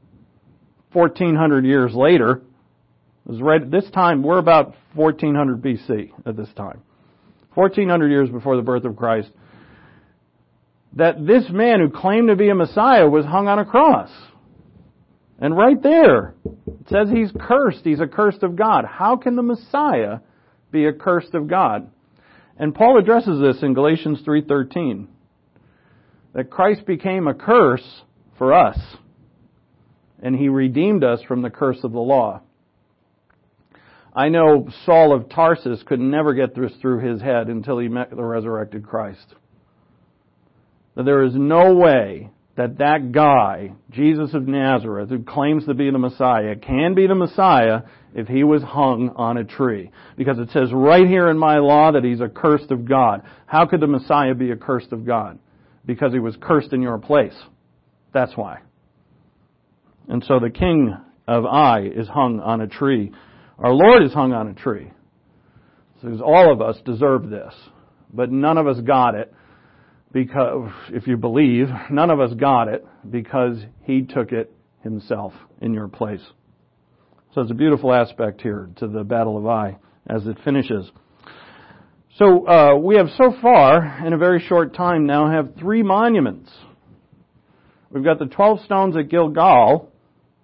1,400 years later, was right at this time, we're about 1400 BC at this time. 1,400 years before the birth of Christ, that this man who claimed to be a Messiah was hung on a cross. And right there, it says he's cursed. He's accursed of God. How can the Messiah be accursed of God? And Paul addresses this in Galatians 3:13, that Christ became a curse for us, and he redeemed us from the curse of the law. I know Saul of Tarsus could never get this through his head until he met the resurrected Christ. That there is no way that guy, Jesus of Nazareth, who claims to be the Messiah, can be the Messiah if he was hung on a tree. Because it says right here in my law that he's accursed of God. How could the Messiah be accursed of God? Because he was cursed in your place. That's why. And so the king of Ai is hung on a tree. Our Lord is hung on a tree. So all of us deserve this. But none of us got it. Because, if you believe, none of us got it because he took it himself in your place. So it's a beautiful aspect here to the Battle of Ai as it finishes. So we have so far, in a very short time now, have 3 monuments. We've got the 12 stones at Gilgal,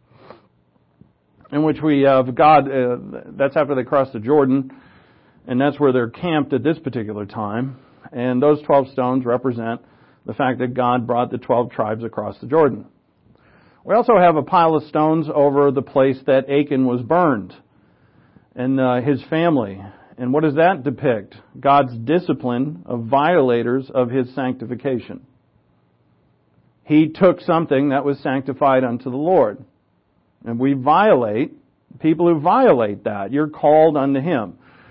in which we have God, that's after they cross the Jordan, and that's where they're camped at this particular time. And those 12 stones represent the fact that God brought the 12 tribes across the Jordan. We also have a pile of stones over the place that Achan was burned and his family. And what does that depict? God's discipline of violators of his sanctification. He took something that was sanctified unto the Lord. And we violate, people who violate that, you're called unto him.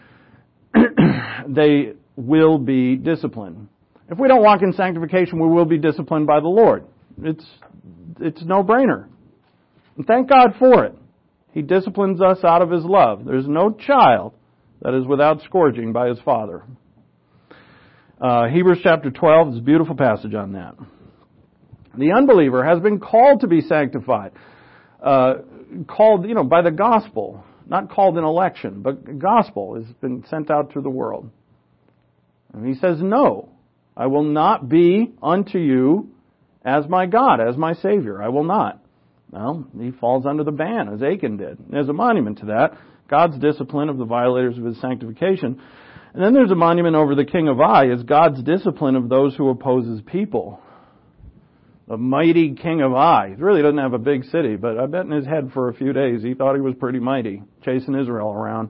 They will be disciplined. If we don't walk in sanctification, we will be disciplined by the Lord. It's no-brainer. And thank God for it. He disciplines us out of his love. There's no child that is without scourging by his father. Hebrews chapter 12 is a beautiful passage on that. The unbeliever has been called to be sanctified. Called, by the gospel. Not called in election, but gospel has been sent out to the world. And he says, no, I will not be unto you as my God, as my Savior. I will not. Well, he falls under the ban, as Achan did. There's a monument to that, God's discipline of the violators of his sanctification. And then there's a monument over the king of Ai, as God's discipline of those who oppose his people. The mighty king of Ai. He really doesn't have a big city, but I bet in his head for a few days he thought he was pretty mighty, chasing Israel around.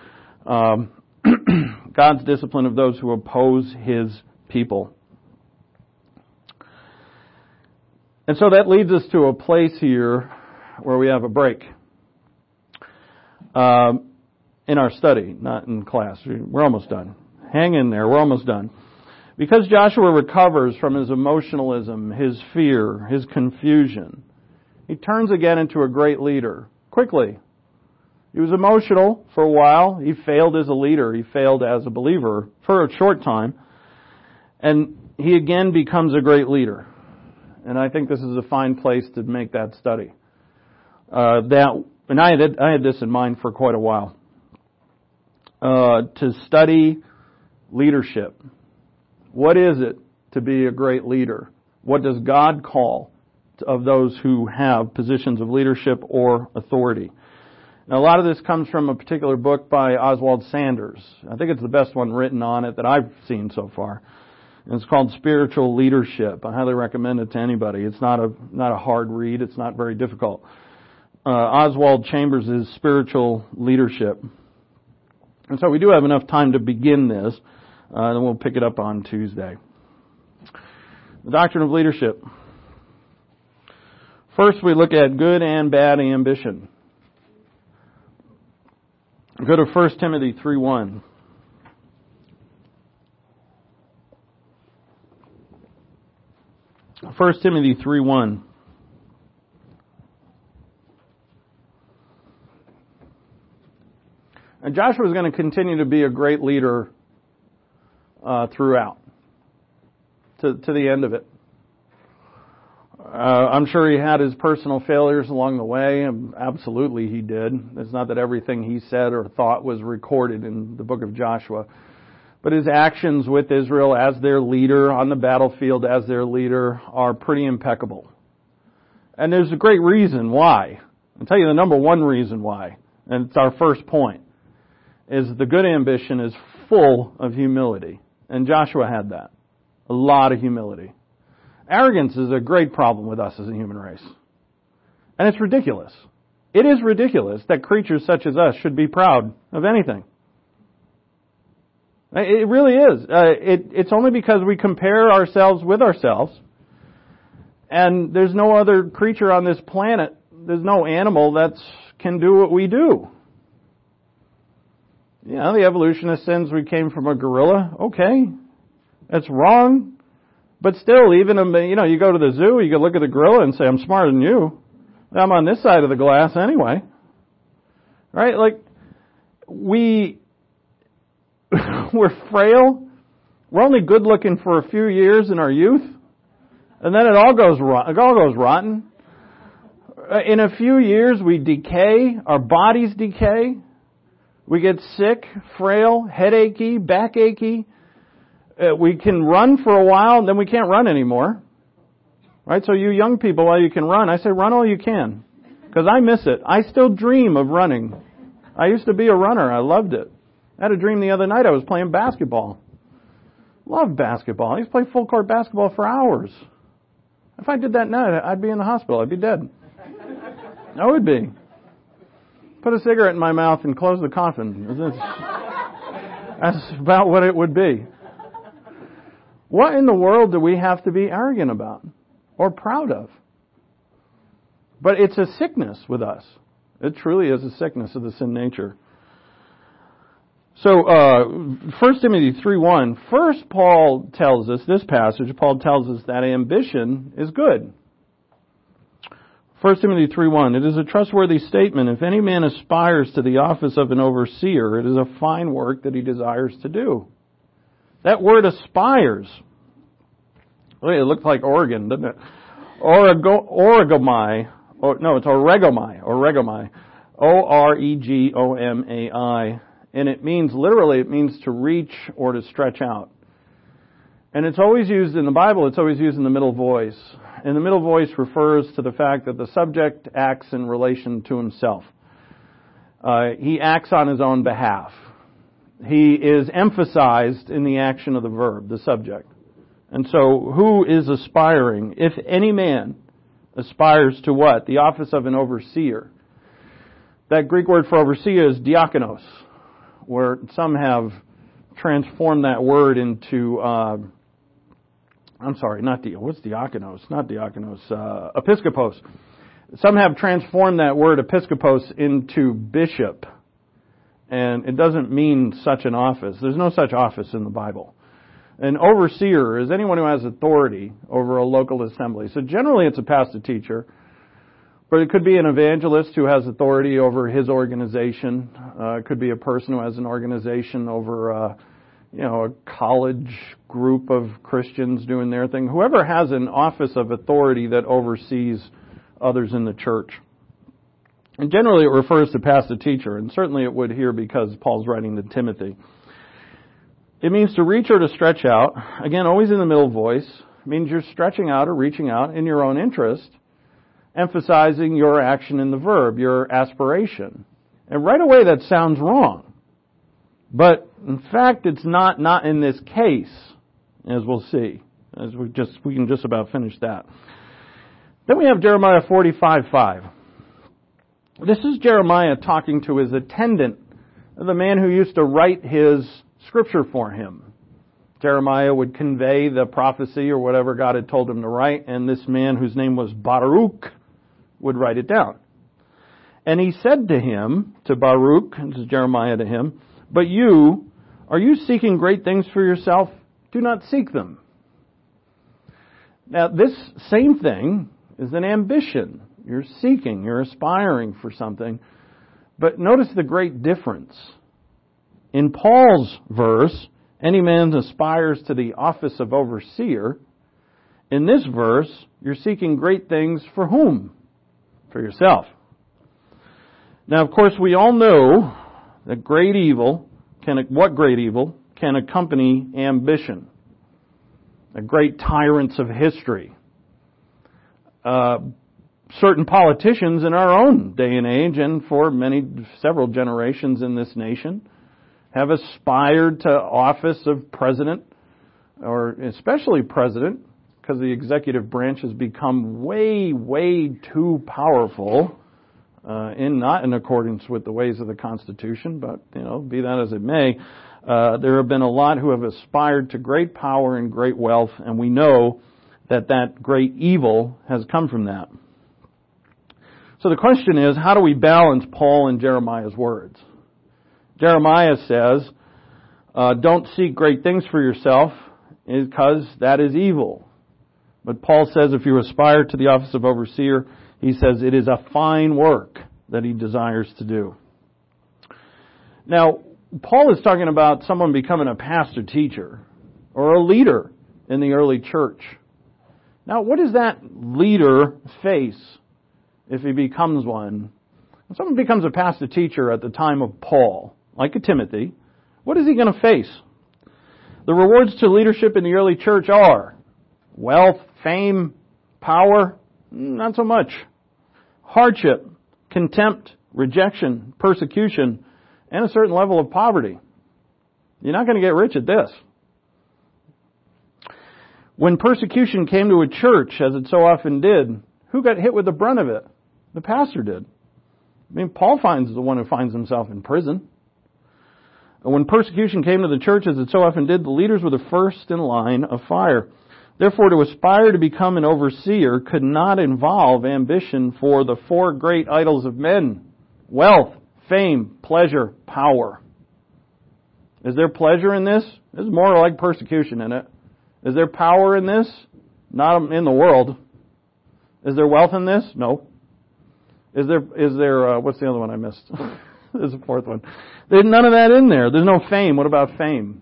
God's discipline of those who oppose his people. And so that leads us to a place here where we have a break in our study, not in class. We're almost done. Hang in there. We're almost done. Because Joshua recovers from his emotionalism, his fear, his confusion, he turns again into a great leader quickly. He was emotional for a while. He failed as a leader. He failed as a believer for a short time. And he again becomes a great leader. And I think this is a fine place to make that study. And I had this in mind for quite a while. To study leadership. What is it to be a great leader? What does God call of those who have positions of leadership or authority? Now, a lot of this comes from a particular book by Oswald Sanders. I think it's the best one written on it that I've seen so far. And it's called Spiritual Leadership. I highly recommend it to anybody. It's not a hard read. It's not very difficult. Oswald Chambers' Spiritual Leadership. And so we do have enough time to begin this, and we'll pick it up on Tuesday. The doctrine of leadership. First, we look at good and bad ambition. Go to 1 Timothy 3:1. First Timothy 3:1. And Joshua is going to continue to be a great leader throughout, to the end of it. I'm sure he had his personal failures along the way. Absolutely he did. It's not that everything he said or thought was recorded in the book of Joshua. But his actions with Israel as their leader, on the battlefield as their leader, are pretty impeccable. And there's a great reason why. I'll tell you the number one reason why, and it's our first point, is the good ambition is full of humility. And Joshua had that. A lot of humility. Arrogance is a great problem with us as a human race. And it's ridiculous. It is ridiculous that creatures such as us should be proud of anything. It really is. It's only because we compare ourselves with ourselves. And there's no other creature on this planet, there's no animal that can do what we do. You know, the evolutionist says we came from a gorilla. Okay. That's wrong. But still, even, you go to the zoo, you can look at the gorilla and say, I'm smarter than you. I'm on this side of the glass anyway. Right? Like, we're frail. We're only good looking for a few years in our youth. And then it all goes rotten. In a few years, we decay. Our bodies decay. We get sick, frail, headachy, backachy. We can run for a while, and then we can't run anymore. Right? So you young people, while you can run, I say run all you can. Because I miss it. I still dream of running. I used to be a runner. I loved it. I had a dream the other night I was playing basketball. Loved basketball. I used to play full court basketball for hours. If I did that now, I'd be in the hospital. I'd be dead. I would be. Put a cigarette in my mouth and close the coffin. That's about what it would be. What in the world do we have to be arrogant about or proud of? But it's a sickness with us. It truly is a sickness of the sin nature. So, 1 Timothy 3:1, first Paul tells us, this passage, Paul tells us that ambition is good. 1 Timothy 3:1, it is a trustworthy statement. If any man aspires to the office of an overseer, it is a fine work that he desires to do. That word aspires. It looked like Oregon, didn't it? Oregomai. It's oregomai. Oregomai. O-R-E-G-O-M-A-I. And it means to reach or to stretch out. And it's always used in the Bible, it's always used in the middle voice. And the middle voice refers to the fact that the subject acts in relation to himself. He acts on his own behalf. He is emphasized in the action of the verb, the subject. And so, who is aspiring? If any man aspires to what? The office of an overseer. That Greek word for overseer is diakonos, where some have transformed that word into, what's diakonos? Not diakonos, episkopos. Some have transformed that word episkopos into bishop, and it doesn't mean such an office. There's no such office in the Bible. An overseer is anyone who has authority over a local assembly. So generally it's a pastor teacher, but it could be an evangelist who has authority over his organization. It could be a person who has an organization over a college group of Christians doing their thing. Whoever has an office of authority that oversees others in the church. And generally it refers to pastor teacher, and certainly it would here because Paul's writing to Timothy. It means to reach or to stretch out. Again, always in the middle voice. It means you're stretching out or reaching out in your own interest, emphasizing your action in the verb, your aspiration. And right away that sounds wrong. But in fact it's not in this case, as we'll see. As we can just about finish that. Then we have Jeremiah 45:5. This is Jeremiah talking to his attendant, the man who used to write his scripture for him. Jeremiah would convey the prophecy or whatever God had told him to write, and this man, whose name was Baruch, would write it down. And he said to him, to Baruch, this is Jeremiah to him, "But you, are you seeking great things for yourself? Do not seek them." Now, this same thing is an ambition. You're seeking, you're aspiring for something. But notice the great difference. In Paul's verse, any man aspires to the office of overseer. In this verse, you're seeking great things for whom? For yourself. Now, of course, we all know that what great evil can accompany ambition? The great tyrants of history. Certain politicians in our own day and age, and for several generations in this nation, have aspired to office of president, or especially president, because the executive branch has become way, way too powerful, not in accordance with the ways of the Constitution, but, be that as it may. There have been a lot who have aspired to great power and great wealth, and we know that great evil has come from that. So the question is, how do we balance Paul and Jeremiah's words? Jeremiah says, don't seek great things for yourself, because that is evil. But Paul says if you aspire to the office of overseer, he says it is a fine work that he desires to do. Now, Paul is talking about someone becoming a pastor teacher or a leader in the early church. Now, what does that leader face if he becomes one? When someone becomes a pastor teacher at the time of Paul, like a Timothy, what is he going to face? The rewards to leadership in the early church are wealth, fame, power, not so much. Hardship, contempt, rejection, persecution, and a certain level of poverty. You're not going to get rich at this. When persecution came to a church, as it so often did, who got hit with the brunt of it? The pastor did. Paul finds the one who finds himself in prison. And when persecution came to the church, as it so often did, the leaders were the first in line of fire. Therefore, to aspire to become an overseer could not involve ambition for the four great idols of men: wealth, fame, pleasure, power. Is there pleasure in this? There's more like persecution in it. Is there power in this? Not in the world. Is there wealth in this? No. Is there what's the other one I missed? There's a fourth one. There's none of that in there. There's no fame. What about fame?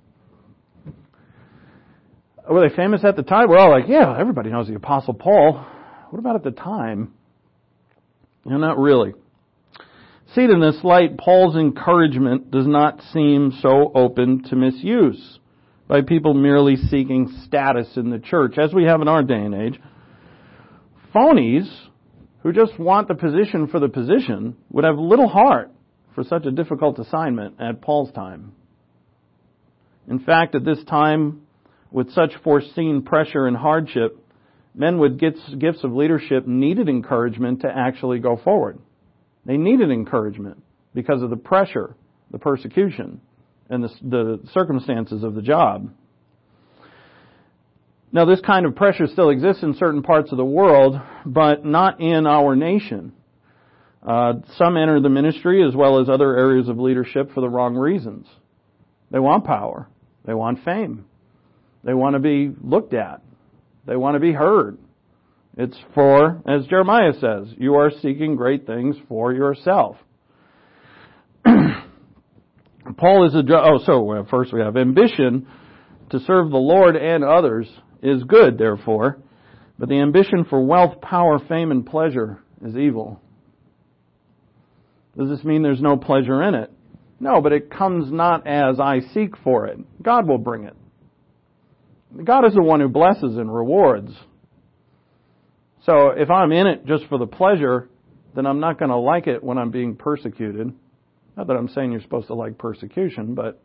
Were they famous at the time? Well, everybody knows the Apostle Paul. What about at the time? Not really. Seen in this light, Paul's encouragement does not seem so open to misuse by people merely seeking status in the church, as we have in our day and age. phonies who just want the position for the position would have little heart for such a difficult assignment at Paul's time. In fact, at this time, with such foreseen pressure and hardship, men with gifts of leadership needed encouragement to actually go forward. They needed encouragement because of the pressure, the persecution, and the circumstances of the job. Now, this kind of pressure still exists in certain parts of the world, but not in our nation. Some enter the ministry as well as other areas of leadership for the wrong reasons. They want power. They want fame. They want to be looked at. They want to be heard. It's for, as Jeremiah says, you are seeking great things for yourself. Paul is first we have ambition to serve the Lord and others is good, therefore, but the ambition for wealth, power, fame, and pleasure is evil. Does this mean there's no pleasure in it? No, but it comes not as I seek for it. God will bring it. God is the one who blesses and rewards. So if I'm in it just for the pleasure, then I'm not going to like it when I'm being persecuted. Not that I'm saying you're supposed to like persecution, but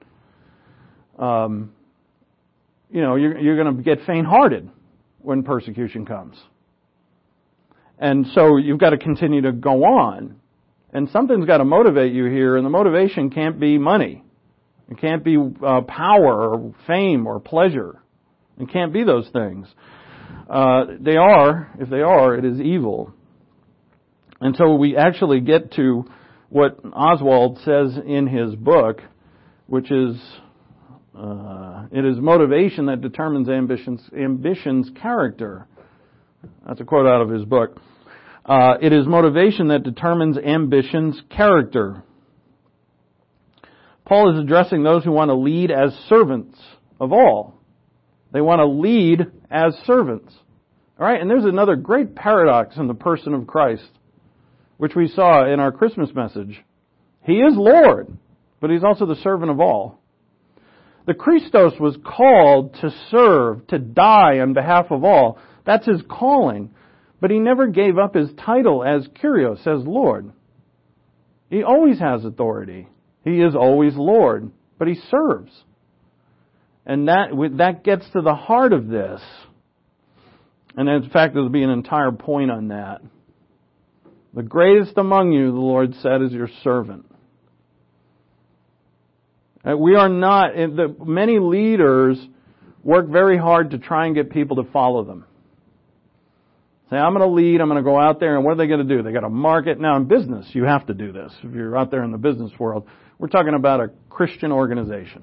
you're going to get faint-hearted when persecution comes. And so you've got to continue to go on. And something's got to motivate you here, and the motivation can't be money. It can't be power or fame or pleasure. It can't be those things. If they are, it is evil. And so we actually get to what Oswald says in his book, which is, it is motivation that determines ambition's character. That's a quote out of his book. It is motivation that determines ambition's character. Paul is addressing those who want to lead as servants of all. They want to lead as servants. All right, and there's another great paradox in the person of Christ, which we saw in our Christmas message. He is Lord, but He's also the servant of all. The Christos was called to serve, to die on behalf of all. That's His calling. But He never gave up His title as Kyrios, as Lord. He always has authority. He is always Lord, but He serves. And that gets to the heart of this. And in fact, there'll be an entire point on that. The greatest among you, the Lord said, is your servant. We are not, many leaders work very hard to try and get people to follow them. Say, I'm going to lead, I'm going to go out there, and what are they going to do? They got to market. Now in business, you have to do this. If you're out there in the business world, we're talking about a Christian organization.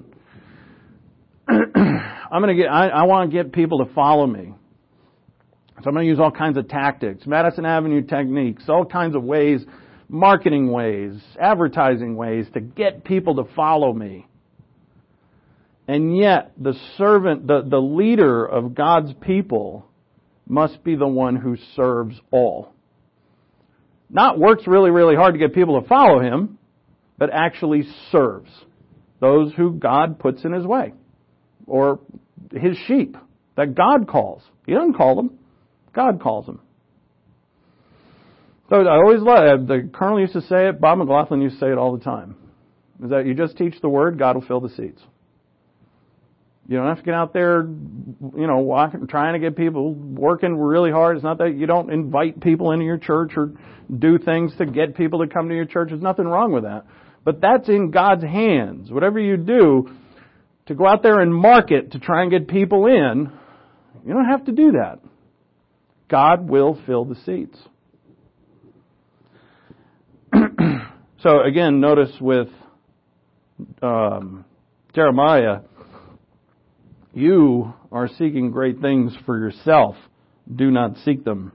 I want to get people to follow me. So I'm going to use all kinds of tactics, Madison Avenue techniques, all kinds of ways, marketing ways, advertising ways to get people to follow me. And yet, the servant, the leader of God's people must be the one who serves all. Not works really, really hard to get people to follow him, but actually serves those who God puts in His way. Or His sheep that God calls. He doesn't call them. God calls them. So I always love, the Colonel used to say it, Bob McLaughlin used to say it all the time, is that you just teach the Word, God will fill the seats. You don't have to get out there, walking, trying to get people working really hard. It's not that you don't invite people into your church or do things to get people to come to your church. There's nothing wrong with that. But that's in God's hands. Whatever you do, to go out there and market to try and get people in, you don't have to do that. God will fill the seats. So again, notice with Jeremiah, you are seeking great things for yourself. Do not seek them.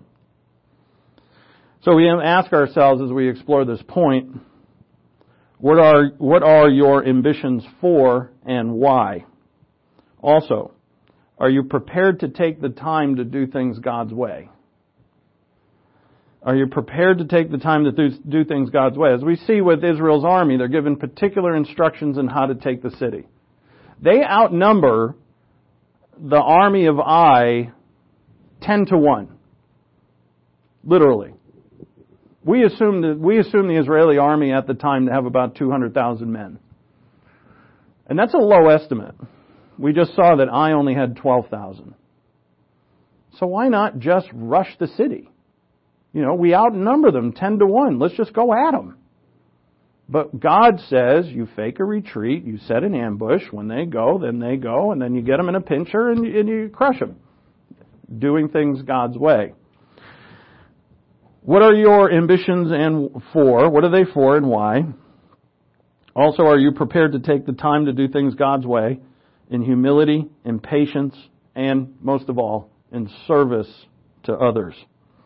So we ask ourselves as we explore this point, what are your ambitions for and why? Also, are you prepared to take the time to do things God's way? Are you prepared to take the time to do things God's way? As we see with Israel's army, they're given particular instructions on how to take the city. They outnumber the army of Ai 10-1. Literally. We assume the Israeli army at the time to have about 200,000 men. And that's a low estimate. We just saw that Ai only had 12,000. So why not just rush the city? We outnumber them 10-1. Let's just go at them. But God says you fake a retreat, you set an ambush. When they go, and then you get them in a pincher and you crush them. Doing things God's way. What are your ambitions and for? What are they for and why? Also, are you prepared to take the time to do things God's way in humility, in patience, and most of all, in service to others?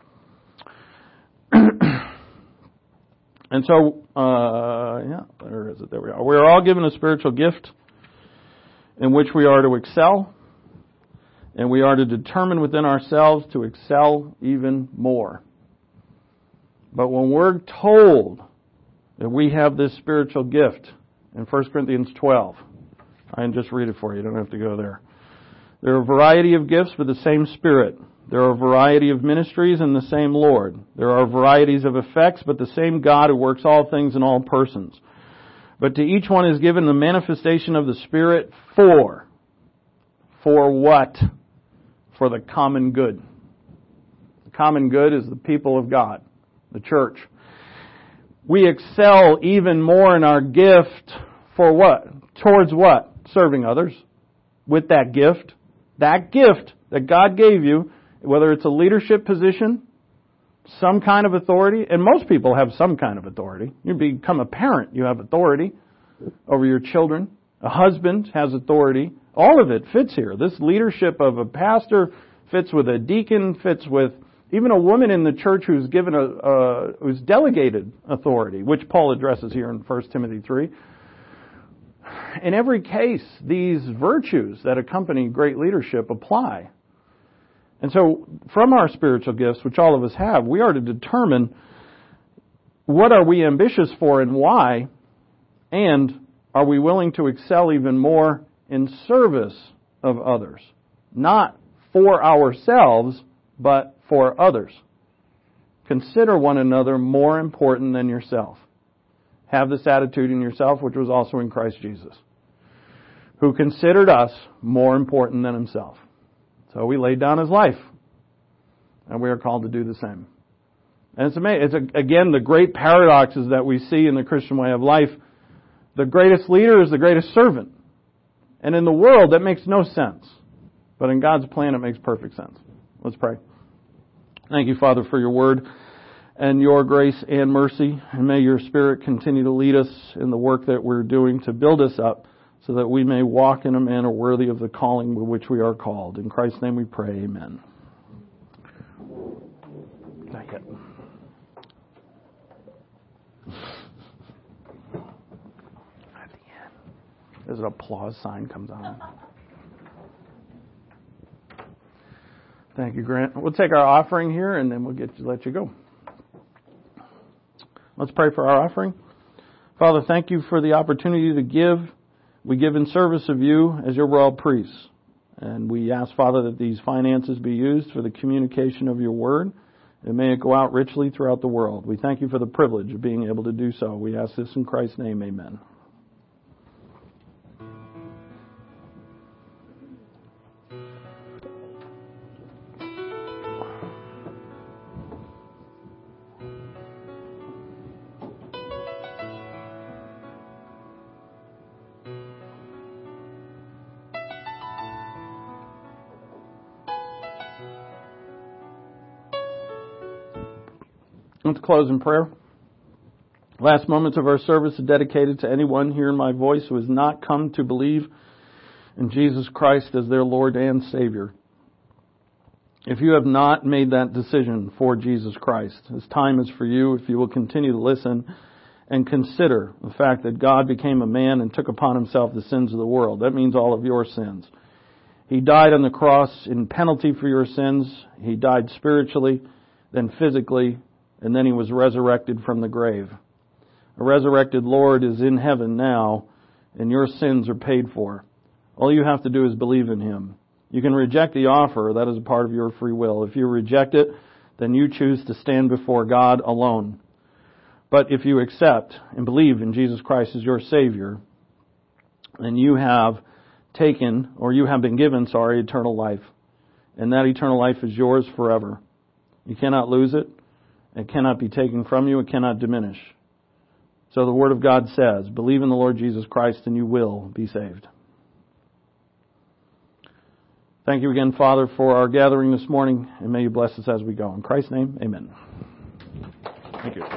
And so, where is it? There we are. We are all given a spiritual gift in which we are to excel, and we are to determine within ourselves to excel even more. But when we're told that we have this spiritual gift in 1 Corinthians 12, I can just read it for you. You don't have to go there. There are a variety of gifts, but the same Spirit. There are a variety of ministries and the same Lord. There are varieties of effects, but the same God who works all things in all persons. But to each one is given the manifestation of the Spirit for what? For the common good. The common good is the people of God, the church. We excel even more in our gift for what? Towards what? Serving others with that gift. That gift that God gave you, whether it's a leadership position, some kind of authority, and most people have some kind of authority. You become a parent, you have authority over your children. A husband has authority. All of it fits here. This leadership of a pastor fits with a deacon, fits with even a woman in the church who's given who's delegated authority, which Paul addresses here in 1 Timothy 3. In every case, these virtues that accompany great leadership apply. And so, from our spiritual gifts, which all of us have, we are to determine what are we ambitious for and why, and are we willing to excel even more in service of others. Not for ourselves, but for others. Consider one another more important than yourself. Have this attitude in yourself, which was also in Christ Jesus, who considered us more important than himself. So he laid down his life, and we are called to do the same. And it's amazing. It's again the great paradoxes that we see in the Christian way of life. The greatest leader is the greatest servant. And in the world, that makes no sense. But in God's plan, it makes perfect sense. Let's pray. Thank you, Father, for your word and your grace and mercy. And may your Spirit continue to lead us in the work that we're doing to build us up so that we may walk in a manner worthy of the calling with which we are called. In Christ's name we pray, amen. Not yet. At the end, there's an applause sign comes on. Thank you, Grant. We'll take our offering here and then we'll let you go. Let's pray for our offering. Father, thank you for the opportunity to give. We give in service of you as your royal priests. And we ask, Father, that these finances be used for the communication of your word. And may it go out richly throughout the world. We thank you for the privilege of being able to do so. We ask this in Christ's name, amen. Let's close in prayer. Last moments of our service are dedicated to anyone hearing my voice who has not come to believe in Jesus Christ as their Lord and Savior. If you have not made that decision for Jesus Christ, this time is for you if you will continue to listen and consider the fact that God became a man and took upon himself the sins of the world. That means all of your sins. He died on the cross in penalty for your sins. He died spiritually, then physically, and then he was resurrected from the grave. A resurrected Lord is in heaven now, and your sins are paid for. All you have to do is believe in him. You can reject the offer. That is a part of your free will. If you reject it, then you choose to stand before God alone. But if you accept and believe in Jesus Christ as your Savior, then you have been given, eternal life. And that eternal life is yours forever. You cannot lose it. It cannot be taken from you. It cannot diminish. So the Word of God says, believe in the Lord Jesus Christ and you will be saved. Thank you again, Father, for our gathering this morning, and may you bless us as we go. In Christ's name, amen. Thank you.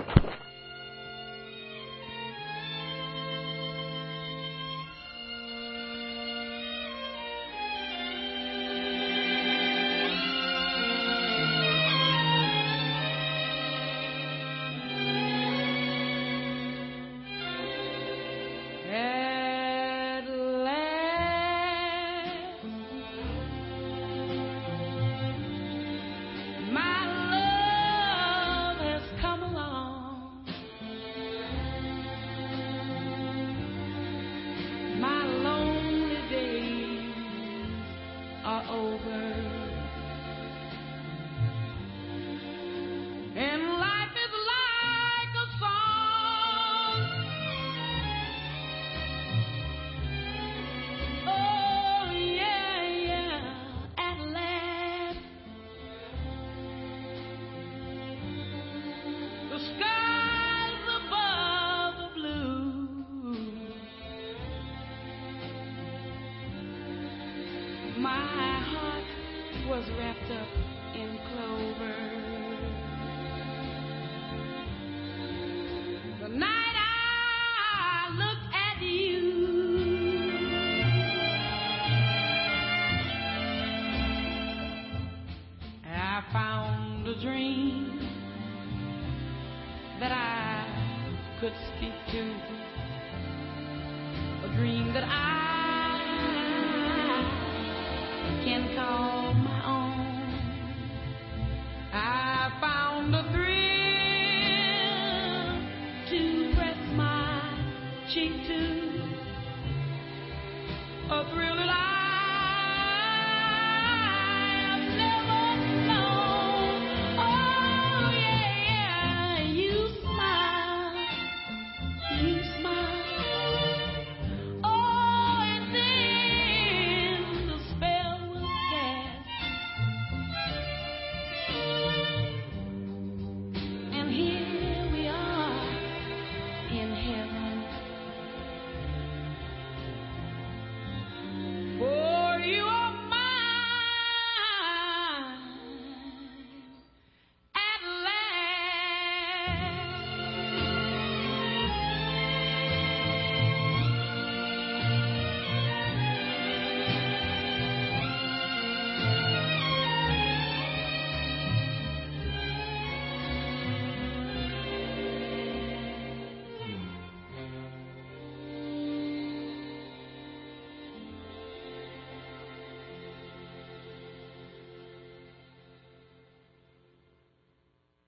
A thrill